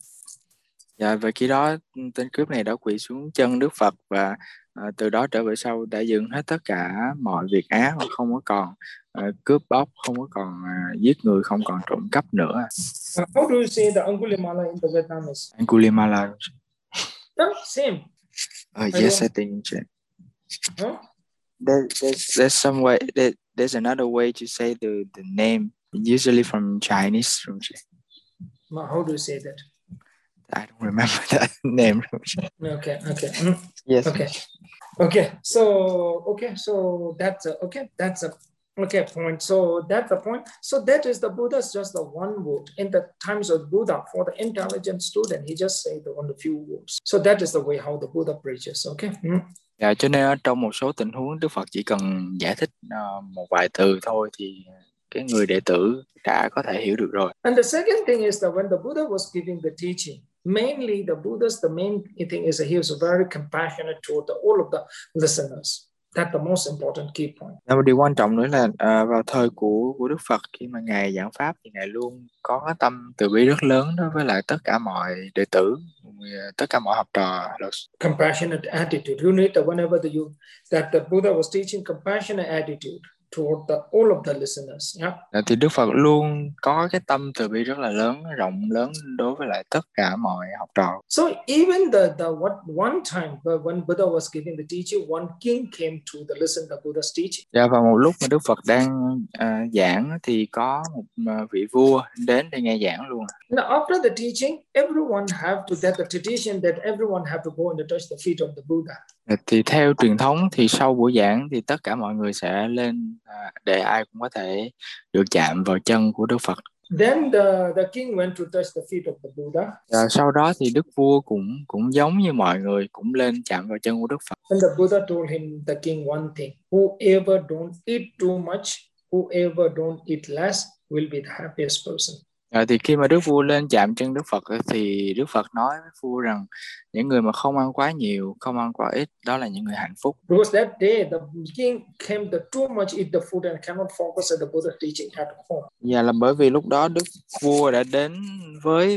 B: Dạ, và khi đó tên cướp này đã quỳ xuống chân Đức Phật, và uh, từ đó trở về sau đã dừng hết tất cả mọi việc ác, không có còn uh, cướp bóc, không có còn uh, giết người, không còn trộm cắp nữa.
A: Uh, how do you say the Angulimala in the Vietnamese?
B: Angulimala.
A: No, same.
B: Uh, yes, I, I think.
A: Huh?
B: There, there's there's some way. There, there's another way to say the the name, usually from Chinese. From
A: how do you say that?
B: I don't remember that name.
A: Okay, okay. Mm.
B: Yes.
A: Okay, okay. So okay, so that's a, okay. That's a okay point. So that's the point. So that is the Buddha's just the one word. In the times of Buddha, for the intelligent student, he just say the one the few words. So that is the way how the Buddha preaches. Okay. Mm.
B: Dạ, cho nên trong một số tình huống Đức Phật chỉ cần giải thích uh, một vài từ thôi thì cái người đệ tử đã có thể hiểu được rồi.
A: And the second thing is that when the Buddha was giving the teaching, mainly the Buddha's the main thing is that he was very compassionate toward the, all of the listeners. That's the most important key point.
B: Và một điều quan trọng nữa là uh, vào thời của của Đức Phật, khi mà ngài giảng pháp thì ngài luôn có cái tâm từ bi rất lớn đối với lại tất cả mọi đệ tử, tất cả mọi học trò.
A: Compassionate attitude. You need that whenever the you that the Buddha was teaching compassionate attitude toward the, all of the listeners. Yeah.
B: Thì Đức Phật luôn có cái tâm từ bi rất là lớn, rộng lớn đối với lại tất cả mọi học trò.
A: So even the the what one time when Buddha was giving the teaching, one king came to the listen the Buddha's teaching.
B: Dạ, vào một lúc mà Đức Phật đang uh, giảng thì có một uh, vị vua đến để nghe giảng luôn.
A: Now after the teaching, everyone have to that the tradition that everyone have to go and touch the feet of the Buddha.
B: Thì theo truyền thống thì sau buổi giảng thì tất cả mọi người sẽ lên uh, để ai cũng có thể được chạm vào chân của Đức Phật.
A: Then the the king went to touch the feet of the Buddha.
B: Và sau đó thì đức vua cũng cũng giống như mọi người cũng lên chạm vào chân của Đức Phật.
A: And the Buddha told him the king one thing: whoever don't eat too much, whoever don't eat less will be the happiest person.
B: À, thì khi mà đức vua lên chạm chân Đức Phật thì Đức Phật nói với vua rằng những người mà không ăn quá nhiều, không ăn quá ít, đó là những người hạnh phúc.
A: Because that day the king came the too much eat the food and cannot focus on the Buddha teaching at home.
B: Dạ, là bởi vì lúc đó đức vua đã đến với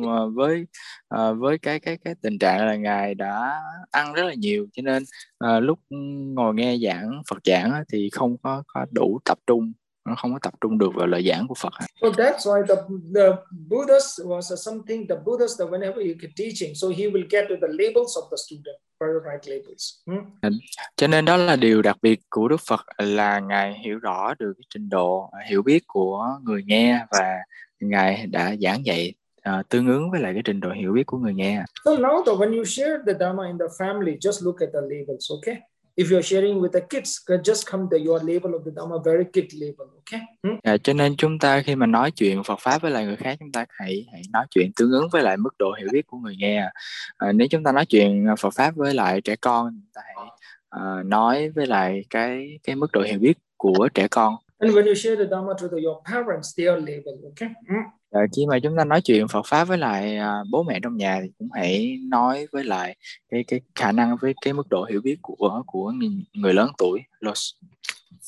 B: với uh, với cái cái cái tình trạng là ngài đã ăn rất là nhiều, cho nên uh, lúc ngồi nghe giảng Phật giảng thì không có có đủ tập trung, nó không có tập trung được vào lời giảng của Phật.
A: So that's why the the Buddha was something the Buddha the whenever you get teaching, so he will get to the labels of the student, very right labels. Hmm?
B: Cho nên đó là điều đặc biệt của Đức Phật, là ngài hiểu rõ được cái trình độ hiểu biết của người nghe, và ngài đã giảng dạy uh, tương ứng với lại cái trình độ hiểu biết của người nghe.
A: So now the, when you share the Dhamma in the family, just look at the labels, okay? If you're sharing with the kids, just come to your label of the Dhamma, very kid label, okay? Hmm?
B: À, cho nên chúng ta khi mà nói chuyện Phật pháp với lại người khác, chúng ta hãy hãy nói chuyện tương ứng với lại mức độ hiểu biết của người nghe. À, nếu chúng ta nói chuyện Phật pháp với lại trẻ con, chúng ta hãy uh, nói với lại cái cái mức độ hiểu biết của trẻ con.
A: And when you share the Dhamma to the, your parents, their label, okay? Hmm?
B: À, khi mà chúng ta nói chuyện Phật pháp với lại uh, bố mẹ trong nhà thì cũng hãy nói với lại cái cái khả năng với cái mức độ hiểu biết của của người, người lớn tuổi.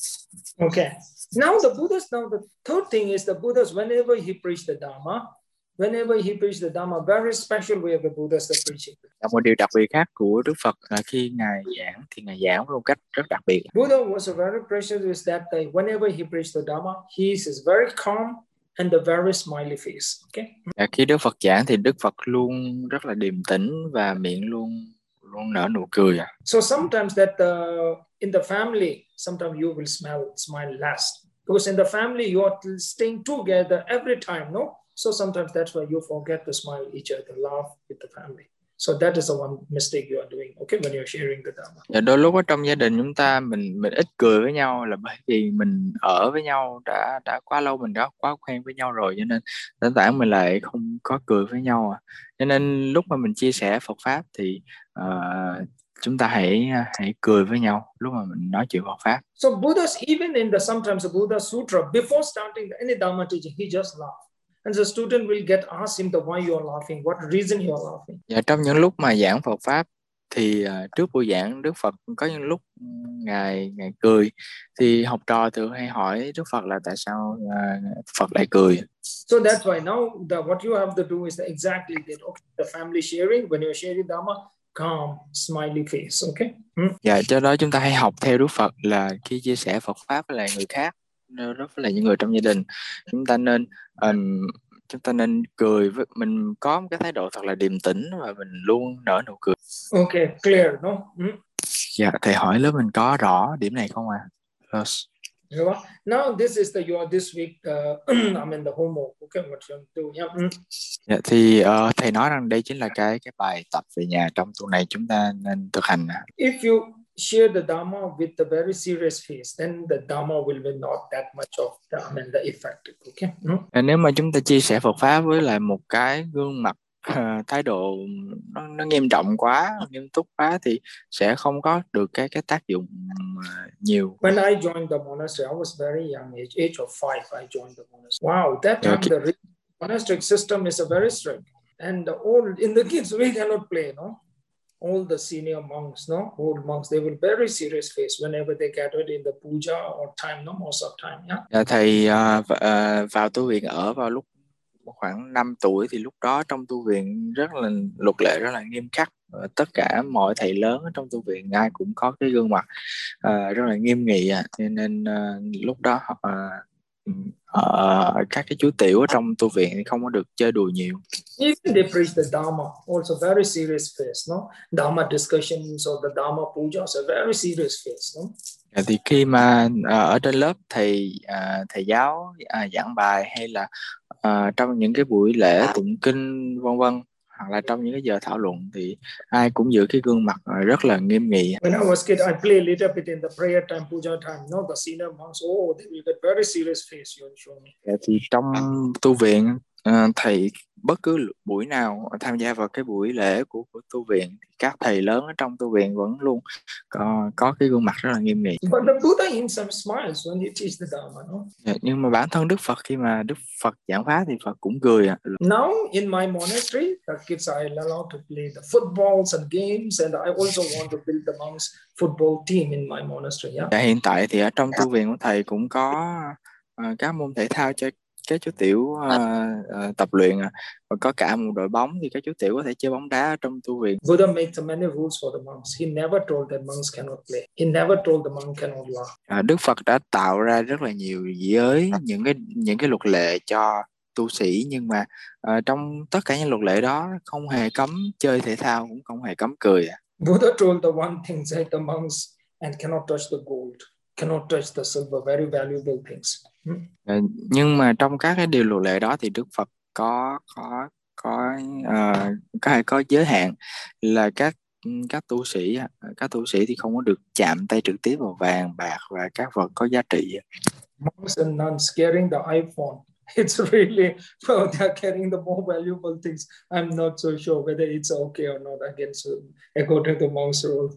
A: Okay. Now the Buddha's now the third thing is the Buddha's whenever he preached the Dhamma, whenever he preached the Dhamma, very special way of the Buddha's preaching.
B: Một điều đặc biệt khác của Đức Phật là khi ngài giảng thì ngài giảng với một cách rất đặc biệt.
A: Buddha was a very precious is that day, whenever he preached the Dhamma, he is very calm and a very smiley face. Okay.
B: À, khi Đức Phật giảng thì Đức Phật luôn rất là điềm tĩnh và miệng luôn luôn nở nụ cười.
A: So sometimes that uh, in the family, sometimes you will smile smile last because in the family you are staying together every time, no? So sometimes that's why you forget to smile each other, laugh with the family. So that is the one mistake you are doing, okay, when you're sharing the Dhamma.
B: Dạ, đôi lúc ở trong gia đình chúng ta mình mình ít cười với nhau là bởi vì mình ở với nhau đã đã quá lâu, mình đã quá quen với nhau rồi, cho nên thỉnh thoảng mình lại không có cười với nhau. À. Cho nên lúc mà mình chia sẻ Phật pháp thì uh, chúng ta hãy hãy cười với nhau lúc mà mình nói chuyện Phật pháp.
A: So Buddha's even in the sometimes the Buddha Sutra before starting any Dhamma teaching, he just laugh. And the student will get asked him the why you are laughing, what reason you are laughing.
B: Dạ, trong những lúc mà giảng Phật pháp thì uh, trước buổi giảng Đức Phật có những lúc ngài ngài cười thì học trò thường hay hỏi Đức Phật là tại sao uh, Phật lại cười.
A: So that's why now the, what you have to do is exactly that. Okay, the family sharing when you're sharing Dhamma, calm, smiley face. Okay. Hmm?
B: Dạ, cho đó chúng ta hãy học theo Đức Phật là khi chia sẻ Phật pháp với lại người khác, đó là những người trong gia đình, chúng ta nên um, chúng ta nên cười với mình, có một cái thái độ thật là điềm tĩnh và mình luôn nở nụ cười.
A: Okay, clear, no? Hmm?
B: Dạ, thầy hỏi lớp mình có rõ điểm này không ạ? À? Yes.
A: Now this is the your this week uh, I mean the homework. Okay, what you do? Yeah. Hmm?
B: Dạ, thì uh, thầy nói rằng đây chính là cái cái bài tập về nhà trong tuần này chúng ta nên thực hành.
A: If you share the Dhamma with a very serious face, then the Dhamma will be not that much of the, I mean, the effect. Okay. Hmm?
B: Nếu mà chúng ta chia sẻ Phật pháp với lại một cái gương mặt uh, thái độ nó, nó nghiêm trọng quá, nghiêm túc quá thì sẽ không có được cái cái tác dụng uh, nhiều.
A: When I joined the monastery, I was very young age, age of five. I joined the monastery. Wow, that time okay. The monastic system is a very strict, and the old in the kids we cannot play, no. All the senior monks, no, old monks, they will very serious face whenever they gathered in the puja or time, no, most of time, yeah.
B: Dạ, thầy uh, uh, vào tu viện ở vào lúc khoảng năm tuổi thì lúc đó trong tu viện rất là luật lệ rất là nghiêm khắc. Tất cả mọi thầy lớn ở trong tu viện ai cũng có cái gương mặt uh, rất là nghiêm nghị, à. Nên uh, lúc đó uh, uh, các cái chú tiểu ở trong tu viện thì không có được chơi đùa nhiều.
A: Even they preach the Dhamma, also very serious face, no? Dhamma discussions or the Dhamma pujas are very serious face, no?
B: À, thì khi mà uh, ở trên lớp thầy uh, thầy giáo uh, giảng bài hay là uh, trong những cái buổi lễ tụng kinh vân vân, hoặc là trong những cái giờ thảo luận thì ai cũng giữ cái gương mặt uh, rất là nghiêm nghị.
A: When I was kid, I play a little bit in the prayer time, puja time. No, the senior monks, oh, they will get very serious face. You show me.
B: À, thì trong tu viện uh, thầy bất cứ buổi nào tham gia vào cái buổi lễ của, của tu viện thì các thầy lớn ở trong tu viện vẫn luôn có, có cái gương mặt rất là nghiêm nghị.
A: But the Buddha himself smiles when he teaches the Dhamma, no?
B: Yeah, nhưng mà bản thân Đức Phật khi mà Đức Phật giảng pháp thì Phật cũng cười. À.
A: Now in my monastery, the kids are allowed to play the footballs and games, and I also want to build the monks football team in my monastery. Yeah.
B: Yeah, hiện tại thì ở trong tu viện của thầy cũng có uh, các môn thể thao cho các chú tiểu uh, uh, tập luyện, uh, và có cả một đội bóng thì các chú tiểu có thể chơi bóng đá ở trong tu viện.
A: Buddha made many rules for the monks. He never told that monks cannot play. He never told the monk cannot laugh.
B: Uh, Đức Phật đã tạo ra rất là nhiều giới, những cái những cái luật lệ cho tu sĩ, nhưng mà uh, trong tất cả những luật lệ đó không hề cấm chơi thể thao, cũng không hề cấm cười.
A: Buddha told the one thing that the monks and cannot touch the gold, cannot touch the silver, very valuable things. Hmm?
B: Uh, nhưng mà trong các cái điều luật lệ đó thì Đức Phật có có có uh, có có giới hạn là các các tu sĩ các tu sĩ thì không có được chạm tay trực tiếp vào vàng bạc và các vật có giá trị.
A: Monks and nuns carrying the iPhone, it's really, well, they're carrying the more valuable things. I'm not so sure whether it's okay or not against according to monks' rule.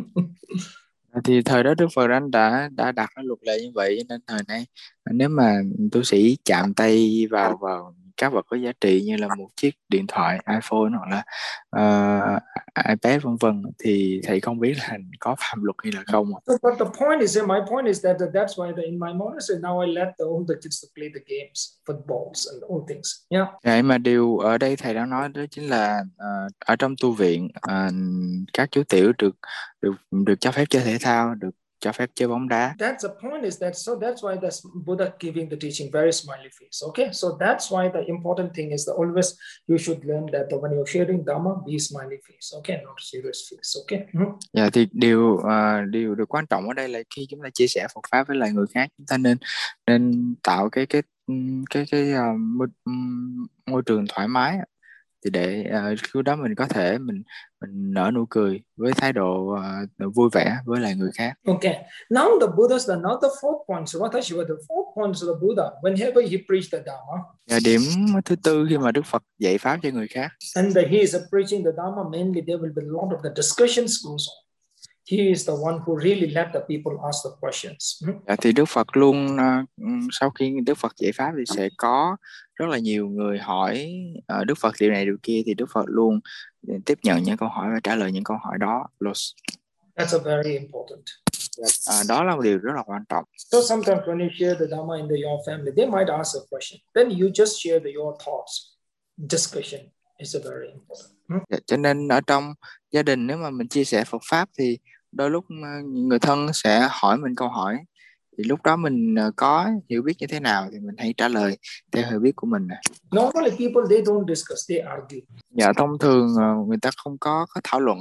B: Thì thời đó Đức Phật anh đã đã đặt ra luật lệ như vậy, nên thời nay nếu mà tu sĩ chạm tay vào vào các vật có giá trị như là một chiếc điện thoại iPhone hoặc là uh, iPad vân vân, thì thầy không biết là có phạm luật hay là không.
A: So, but the point is, my point is that that's why the, in my monastery now I let the, all the kids to play the games, footballs and all things. Yeah.
B: Vậy mà điều ở đây thầy đang nói đó chính là uh, ở trong tu viện uh, các chú tiểu được được được cho phép chơi thể thao, được cho phép chơi bóng đá.
A: That's the point is that so that's why the Buddha giving the teaching very smiley face. Okay, so that's why the important thing is that always you should learn that when you're sharing Dhamma, be smiley face. Okay, not serious face. Okay. Mm-hmm.
B: Dạ thì điều uh, điều được quan trọng ở đây là khi chúng ta chia sẻ Phật pháp với lại người khác, chúng ta nên nên tạo cái cái cái cái uh, môi, môi trường thoải mái, thì để uh, khi đó mình có thể mình mình nở nụ cười với thái độ uh, vui vẻ với lại người khác.
A: Okay. Now the Buddha's the now the fourth point. So what is the fourth point of the Buddha? Whenever he preached the Dhamma.
B: Và điểm thứ tư khi mà Đức Phật dạy pháp cho người khác.
A: And the, he is preaching the Dhamma. Mainly there will be a lot of the discussions goes on. He is the one who really let the people ask the questions.
B: Dạ, thì Đức Phật luôn uh, sau khi Đức Phật dạy pháp thì sẽ có rất là nhiều người hỏi uh, Đức Phật điều này điều kia, thì Đức Phật luôn tiếp nhận những câu hỏi và trả lời những câu hỏi đó.
A: That's a very important.
B: À, đó là một điều rất là quan trọng.
A: So sometimes when you share the Dhamma in the, your family, they might ask a question. Then you just share the, your thoughts. Discussion is a very important. Hmm?
B: Dạ, cho nên ở trong gia đình nếu mà mình chia sẻ Phật pháp thì đôi lúc người thân sẽ hỏi mình câu hỏi, thì lúc đó mình có hiểu biết như thế nào thì mình hãy trả lời theo hiểu biết của mình.
A: Normally people they don't discuss, they argue.
B: Dạ, thông thường người ta không có có thảo luận,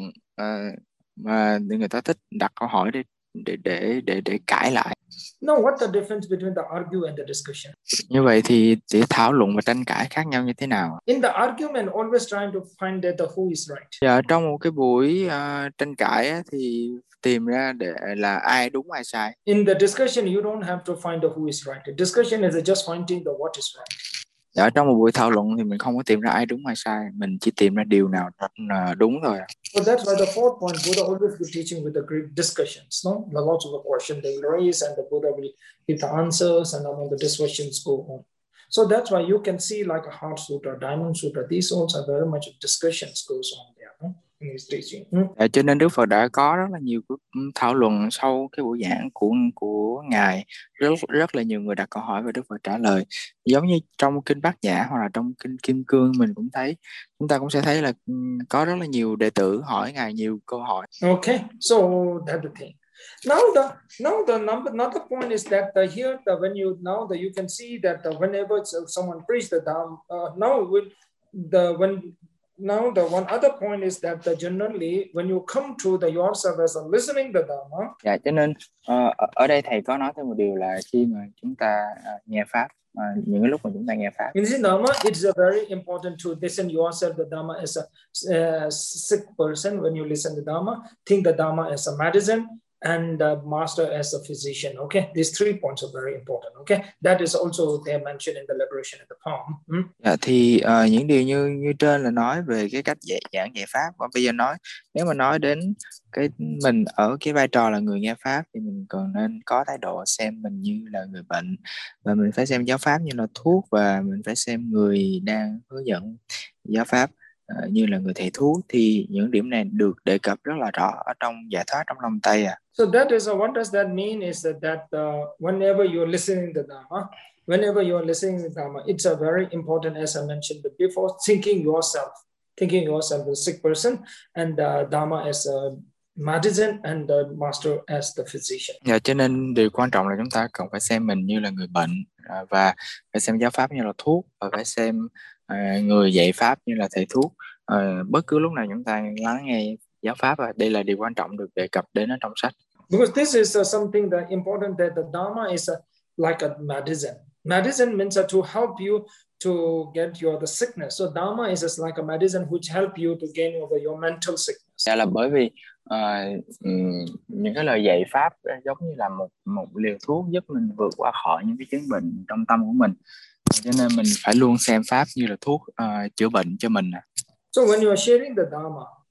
B: mà người ta thích đặt câu hỏi để để để để để cãi lại.
A: No, what's the difference between the argue and the discussion?
B: Như vậy thì để thảo luận và tranh cãi khác nhau như thế nào?
A: In the argument, always trying to find that the who is right.
B: Dạ, trong một cái buổi uh, tranh cãi á, thì tìm ra để là ai đúng ai sai.
A: In the discussion, you don't have to find the who is right. The discussion is just finding the what is right.
B: Ở trong một buổi thảo luận thì mình không có tìm ra ai đúng ai sai, mình chỉ tìm ra điều nào đúng thôi.
A: So that's why the fourth point, Buddha always be teaching with the great discussions. No, the lots of the questions they will raise, and the Buddha will give the answers, and among the discussions go on. So that's why you can see like a Heart Sutra, Diamond Sutra. These also are very much discussions goes on there. No? In his teaching. Hmm?
B: À, cho nên Đức Phật đã có rất là nhiều thảo luận sau cái buổi giảng của của ngài, rất rất là nhiều người đặt câu hỏi và Đức Phật trả lời. Giống như trong kinh Bát Nhã hoặc là trong kinh Kim Cương mình cũng thấy, chúng ta cũng sẽ thấy là có rất là nhiều đệ tử hỏi ngài nhiều câu hỏi.
A: Okay, so that's the thing. Now the now the number another point is that the, here the when you now that you can see that the, whenever someone preach the Dhamma, uh, now with the when now the one other point is that the generally when you come to the yourself as a listening the Dhamma.
B: Dạ, cho nên uh, ở đây thầy có nói thêm một điều là khi mà chúng ta uh, nghe pháp, uh, những cái lúc mà chúng ta nghe pháp.
A: In this Dhamma, it's a very important to listen yourself the Dhamma as a uh, sick person. When you listen the Dhamma, think the Dhamma as a medicine, and the master as a physician. Okay, these three points are very important. Okay, that is also they mentioned in the Liberation in the Palm. Hmm?
B: Dạ, thì uh, những điều như như trên là nói về cái cách dạy giảng dạy pháp, và bây giờ nói nếu mà nói đến cái mình ở cái vai trò là người nghe pháp thì mình còn nên có thái độ xem mình như là người bệnh, và mình phải xem giáo pháp như là thuốc, và mình phải xem người đang hướng dẫn giáo pháp uh, như là người thầy thuốc. Thì những điểm này được đề cập rất là rõ ở trong Giải Thoát trong Lòng Tây. À.
A: So that is a, what does that mean is that, that uh, whenever you're listening to Dhamma, whenever you're listening to Dhamma, it's a very important, as I mentioned before, thinking yourself, thinking yourself as a sick person, and uh, Dhamma as a medicine, and the master as the physician.
B: Dạ, cho nên điều quan trọng là chúng ta cần phải xem mình như là người bệnh, và phải xem giáo pháp như là thuốc, và phải xem uh, người dạy pháp như là thầy thuốc. Uh, bất cứ lúc nào chúng ta lắng nghe giáo pháp, và đây là điều quan trọng được đề cập đến ở trong sách.
A: Because this is uh, something that important, that the Dhamma is a, like a medicine. Medicine means uh, to help you to get your the sickness. So Dhamma is just like a medicine which help you to gain over your mental sickness.
B: Dạ, là bởi vì uh, những cái lời dạy pháp giống như là một một liều thuốc giúp mình vượt qua khỏi những cái chứng bệnh trong tâm của mình. Cho nên mình phải luôn xem pháp như là thuốc uh, chữa bệnh cho mình.
A: So when you are sharing the Dhamma,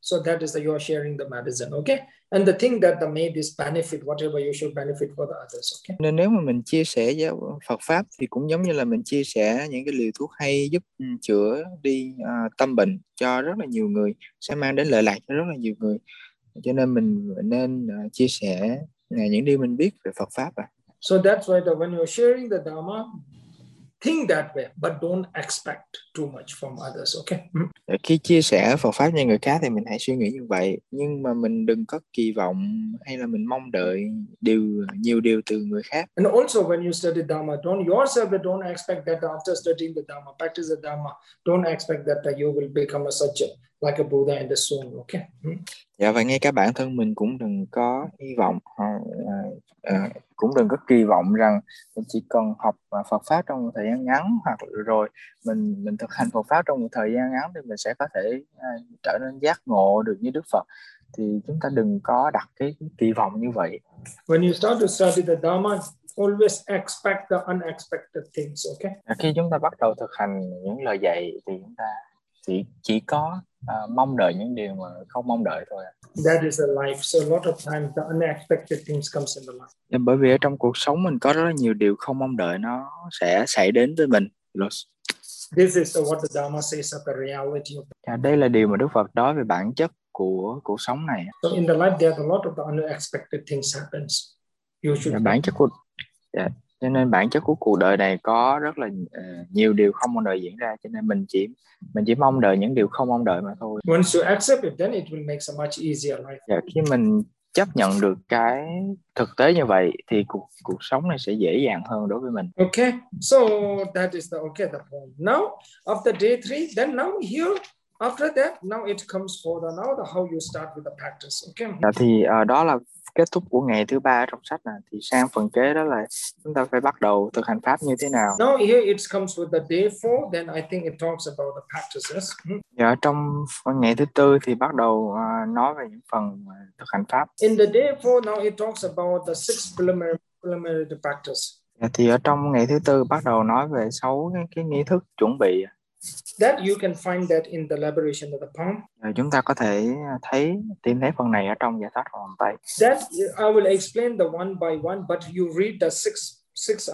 A: So that is that you are sharing the medicine, okay? And the thing that the made is benefit, whatever you should benefit for the others, okay?
B: Nên nếu mà mình chia sẻ giáo Phật pháp thì cũng giống như là mình chia sẻ những cái liều thuốc hay giúp ừ, chữa đi uh, tâm bệnh cho rất là nhiều người, sẽ mang đến lợi lạc cho rất là nhiều người. Cho nên mình nên uh, chia sẻ uh, những điều mình biết về Phật pháp. À.
A: So that's why the, when you're sharing the Dharma, think that way, but don't expect too much from others, okay?
B: Khi chia sẻ Phật pháp cho người khác thì mình hãy suy nghĩ như vậy, nhưng mà mình đừng có kỳ vọng hay là mình mong đợi điều nhiều điều từ người khác.
A: And also when you study Dharma, don't yourself don't expect that after studying the Dharma, practice the Dharma, don't expect that you will become a such a, like a Buddha in the soon, okay?
B: Dạ, và ngay cả bản thân mình cũng đừng có hy vọng, uh, uh, cũng đừng có kỳ vọng rằng mình chỉ cần học uh, Phật pháp trong một thời gian ngắn, hoặc rồi mình mình thực hành Phật pháp trong một thời gian ngắn thì mình sẽ có thể uh, trở nên giác ngộ được như Đức Phật. Thì chúng ta đừng có đặt cái, cái kỳ vọng như vậy.
A: When you start to study the Dharma, always expect the unexpected things, okay?
B: À, khi chúng ta bắt đầu thực hành những lời dạy thì chúng ta chỉ chỉ có uh, mong đợi những điều mà không mong đợi thôi.
A: That is a life. So a lot of times the unexpected things comes in the life.
B: Bởi vì ở trong cuộc sống mình có rất là nhiều điều không mong đợi nó sẽ xảy đến với mình.
A: This is what the Dharma says of the reality of the...
B: À, đây là điều mà Đức Phật nói về bản chất của cuộc sống này.
A: So in the life there are a lot of the unexpected things happens. You should...
B: À, bản chất của yeah. Cho nên bản chất của cuộc đời này có rất là uh, nhiều điều không mong đợi diễn ra, cho nên mình chỉ mình chỉ mong đợi những điều không mong đợi mà thôi.
A: Once you accept it, then it will make a much easier life.
B: Yeah, khi mình chấp nhận được cái thực tế như vậy thì cuộc cuộc sống này sẽ dễ dàng hơn đối với mình.
A: Okay, so that is the okay the point. Now after day three, then now here after that now it comes for the now the how you start with the practice. Okay.
B: Yeah, thì uh, đó là kết thúc của ngày thứ ba trong sách này, thì sang phần kế đó là chúng ta phải bắt đầu thực hành pháp như thế nào.
A: Now here it comes with the day four, then I think it talks about the practices.
B: Dạ, trong ngày thứ tư thì bắt đầu uh, nói về những phần uh, thực hành pháp.
A: In the day four now it talks about the six preliminary, preliminary practice.
B: Dạ, thì ở trong ngày thứ tư bắt đầu nói về sáu cái, cái nghi thức chuẩn bị.
A: That you can find that in the liberation of the palm.
B: Rồi chúng ta có thể thấy tìm thấy phần này ở trong giải thoát lòng tay.
A: That I will explain the one by one, but you read the six six.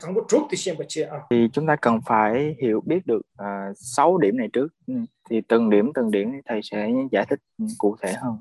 A: Thì
B: chúng ta cần phải hiểu biết được uh, sáu điểm này trước. Thì từng điểm từng điểm thầy sẽ giải thích cụ thể hơn.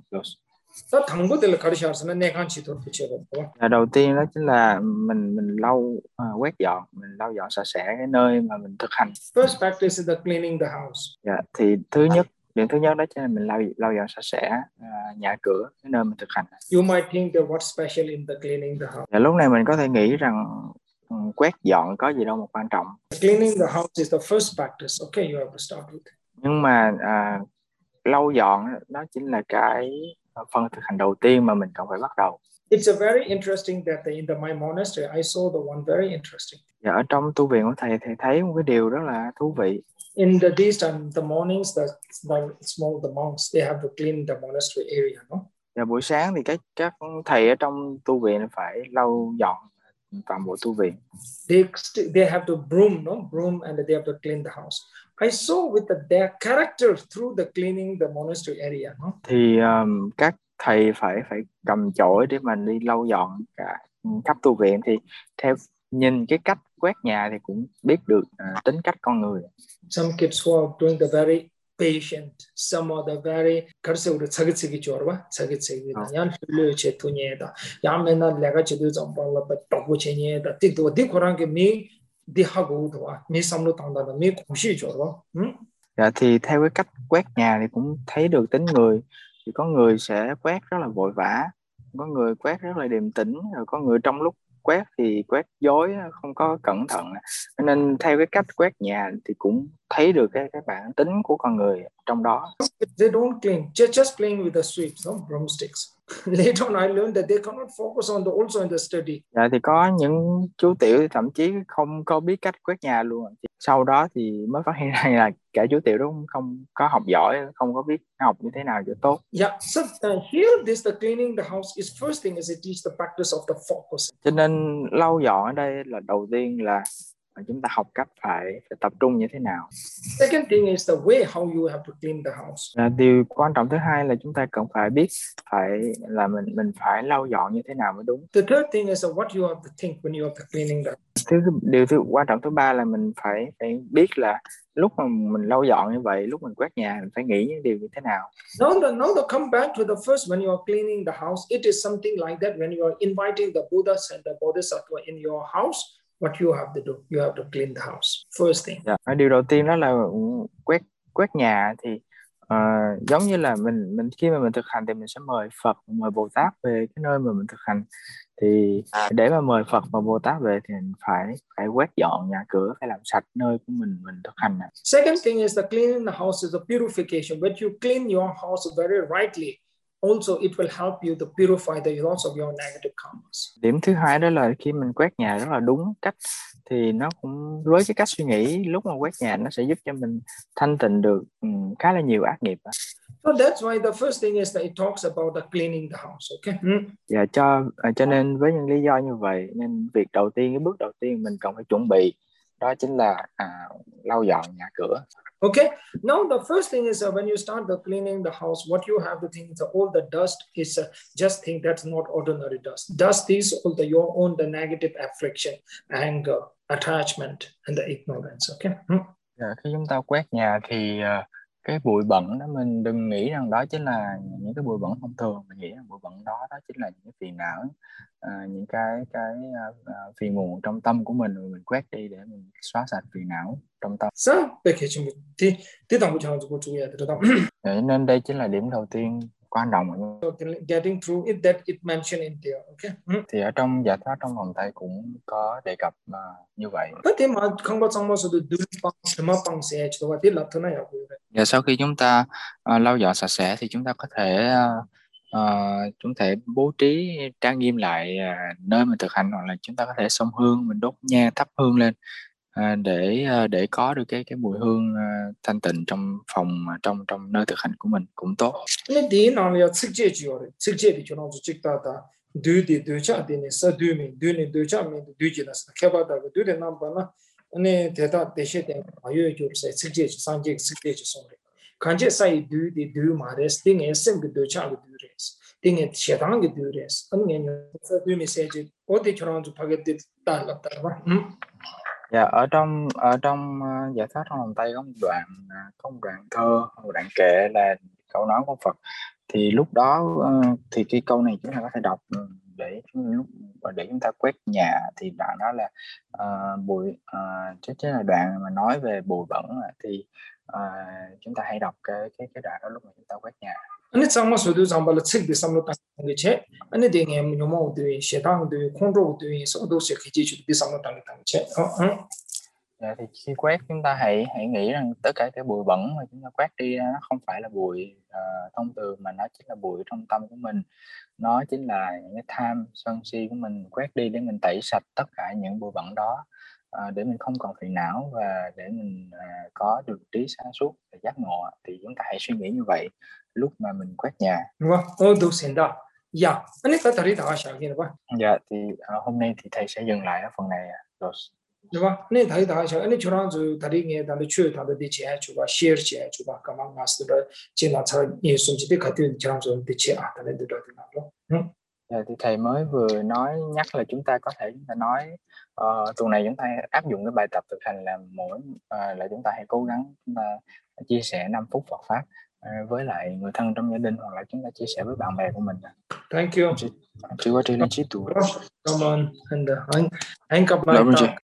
B: Là đầu tiên đó chính là mình mình lau uh, quét dọn, mình lau dọn sạch sẽ cái nơi mà mình thực hành.
A: First practice is the cleaning the house.
B: Yeah, thì thứ nhất, điểm thứ nhất đó chính là mình lau lau dọn sạch sẽ uh, nhà cửa, cái nơi mình thực hành.
A: You might think that what's special in the cleaning the house.
B: Yeah, lúc này mình có thể nghĩ rằng um, quét dọn có gì đâu mà quan trọng.
A: Cleaning the house is the first practice. Okay, you have to start with.
B: Nhưng mà uh, lau dọn đó chính là cái phần thực hành đầu tiên mà mình cần phải bắt đầu.
A: It's a very interesting that in the my monastery I saw the one very interesting.
B: Dạ, ở trong tu viện của thầy thầy thấy một cái điều rất là thú vị.
A: In the days and the mornings, the, the small the monks they have to clean the monastery area, no?
B: Dạ, buổi sáng thì các các thầy ở trong tu viện phải lau dọn toàn bộ tu viện.
A: They they have to broom, no broom, and they have to clean the house. I saw with the, their character through the cleaning the monastery area, no?
B: Thì um, các thầy phải phải cầm chổi để mình đi lau dọn cả khắp tu viện, thì theo nhìn cái cách quét nhà thì cũng biết được uh, tính cách con người.
A: Some kids who are doing the very patient, some are the very karse우리 차기차기 좋아봐 차기차기 양 흘려 제토니에다 야면나 내가 제대로 좀 발라 또 제니에다 띠도 디코랑 게미 디하고 도와 미 삼로 당다다 미 공시 좋아봐.
B: Dạ, thì theo cái cách quét nhà thì cũng thấy được tính người. Thì có người sẽ quét rất là vội vã, có người quét rất là điềm tĩnh, rồi có người trong lúc quét thì quét dối, không có cẩn thận. Nên theo cái cách quét nhà thì cũng thấy được cái cái bản tính của con người trong đó.
A: They don't clean, just just playing with the sweeps, no broomsticks. Later on I learned that they cannot focus on the also in the study.
B: Dạ, thì có những chú tiểu thì thậm chí không có biết cách quét nhà luôn. Thì sau đó thì mới phát hiện ra là cả chú tiểu đó không có học giỏi, không có biết học như thế nào cho tốt.
A: Yeah, so uh, here this the cleaning the house is first thing is it teach the practice of the focus.
B: Cho nên lau dọn ở đây là đầu tiên là và chúng ta học cách phải, phải tập trung như thế nào.
A: Second thing is the way how you have to clean the house.
B: Và điều quan trọng thứ hai là chúng ta cần phải biết phải là mình mình phải lau dọn như thế nào mới đúng.
A: The third thing is what you have to think when you are cleaning the
B: Thứ điều thứ quan trọng thứ ba là mình phải phải biết là lúc mà mình lau dọn như vậy, lúc mình quét nhà mình phải nghĩ những điều như thế nào.
A: Now the now the come back to the first, when you are cleaning the house, it is something like that. When you are inviting the Buddhas and the Bodhisattva in your house, what you have to do, you have to clean the house. First thing.
B: Yeah. Điều đầu tiên đó là quét quét nhà thì uh, giống như là mình mình khi mà mình thực hành thì mình sẽ mời Phật, mời Bồ Tát về cái nơi mà mình thực hành. Thì để mà mời Phật và Bồ Tát về thì mình phải phải quét dọn nhà cửa, phải làm sạch nơi của mình mình thực hành.
A: Second thing is the cleaning the house is a purification. When you clean your house very rightly, also it will help you to purify the loss of your negative karmas.
B: Điểm thứ hai đó là khi mình quét nhà rất là đúng cách thì nó cũng với cái cách suy nghĩ lúc mà quét nhà nó sẽ giúp cho mình thanh tịnh được um, khá là nhiều ác nghiệp.
A: So that's why the first thing is that it talks about the cleaning the house, okay? Mm.
B: Dạ, cho cho nên với những lý do như vậy nên việc đầu tiên, cái bước đầu tiên mình cần phải chuẩn bị đó chính là à, lau dọn nhà cửa.
A: Okay. Now the first thing is uh, when you start the cleaning the house, what you have to think is uh, all the dust is uh, just think that's not ordinary dust. Dust is all the your own the negative affliction, anger, attachment, and the ignorance. Okay. Mm.
B: Dạ, khi chúng ta quét nhà thì uh, cái bụi bẩn đó mình đừng nghĩ rằng đó chính là những cái bụi bẩn thông thường, mình nghĩ rằng bụi bẩn đó đó chính là những cái phiền não, uh, những cái cái uh, phiền muộn trong tâm của mình, mình quét đi để mình xóa sạch phiền não trong tâm. Vậy nên đây chính là điểm đầu tiên quan trọng.
A: Getting through it that it mentioned in there. Okay. Mm.
B: Thì ở trong giải thoát trong vòng tay cũng có đề cập uh, như vậy. Và sau khi chúng ta uh, lau dọn sạch sẽ thì chúng ta có thể uh, uh, chúng thể bố trí trang nghiêm lại uh, nơi mình thực hành, hoặc là chúng ta có thể xông hương, mình đốt nhang thắp hương lên uh, để uh, để có được cái cái mùi hương uh, thanh tịnh trong phòng, uh, trong trong nơi thực hành của mình cũng tốt.
A: Dudi ducha dine sa dumi dune ducha me duji nas keba da dude namba na ne teta deshe de ayo yor se sije sanje sije sore kanje sai dudi du mares ting esem ge ducha ge dures ting et shedang ge dures anne ne sa dumi seje odi choran ju phaget de ta la ta ba.
B: Dạ, ở trong ở trong uh, giải thoát trong vòng tay có một đoạn uh, có một đoạn thơ, một đoạn kệ là câu nói của Phật. Thì lúc đó uh, thì cái câu này chúng ta có thể đọc để lúc để chúng ta quét nhà. Thì đoạn đó là uh, bụi uh, chứ chứ là đoạn mà nói về bụi bẩn, thì uh, chúng ta hãy đọc cái cái cái đoạn đó lúc mà chúng ta quét nhà.
A: Anh sama sudu sambal chik de samlo tang nge che anh de nge nyomo de shedang de control de so do se khiji chu de samlo tang tang che.
B: Dạ, thì khi quét chúng ta hãy hãy nghĩ rằng tất cả cái bụi bẩn mà chúng ta quét đi nó không phải là bụi uh, thông thường, mà nó chính là bụi trong tâm của mình, nó chính là những cái tham sân si của mình quét đi để mình tẩy sạch tất cả những bụi bẩn đó, uh, để mình không còn phiền não và để mình uh, có được trí sáng suốt và giác ngộ. Thì chúng ta hãy suy nghĩ như vậy lúc mà mình quét nhà. Dạ, thì uh, hôm nay thì thầy sẽ dừng lại ở phần này rồi.
A: Đúng không? Nên thấy thấy sao? Nên chúng ta thấy nghe ta được chơi ta được đi chơi chú ba share chơi chú ba cảm ơn master đó trên là sao nhiều số chỉ cái thứ chúng ta đi chơi à ta nên được được nào đó.
B: Dạ, thì thầy mới vừa nói nhắc là chúng ta có thể chúng ta nói uh, tuần này chúng ta áp dụng cái bài tập thực hành là mỗi uh, là chúng ta hãy cố gắng chúng ta chia sẻ năm phút Phật pháp uh, với lại người thân trong gia đình, hoặc là chúng ta chia sẻ với bạn bè của mình.
A: Thank you.
B: Chưa có trên trí tụ.
A: Come on, and anh anh gặp lại.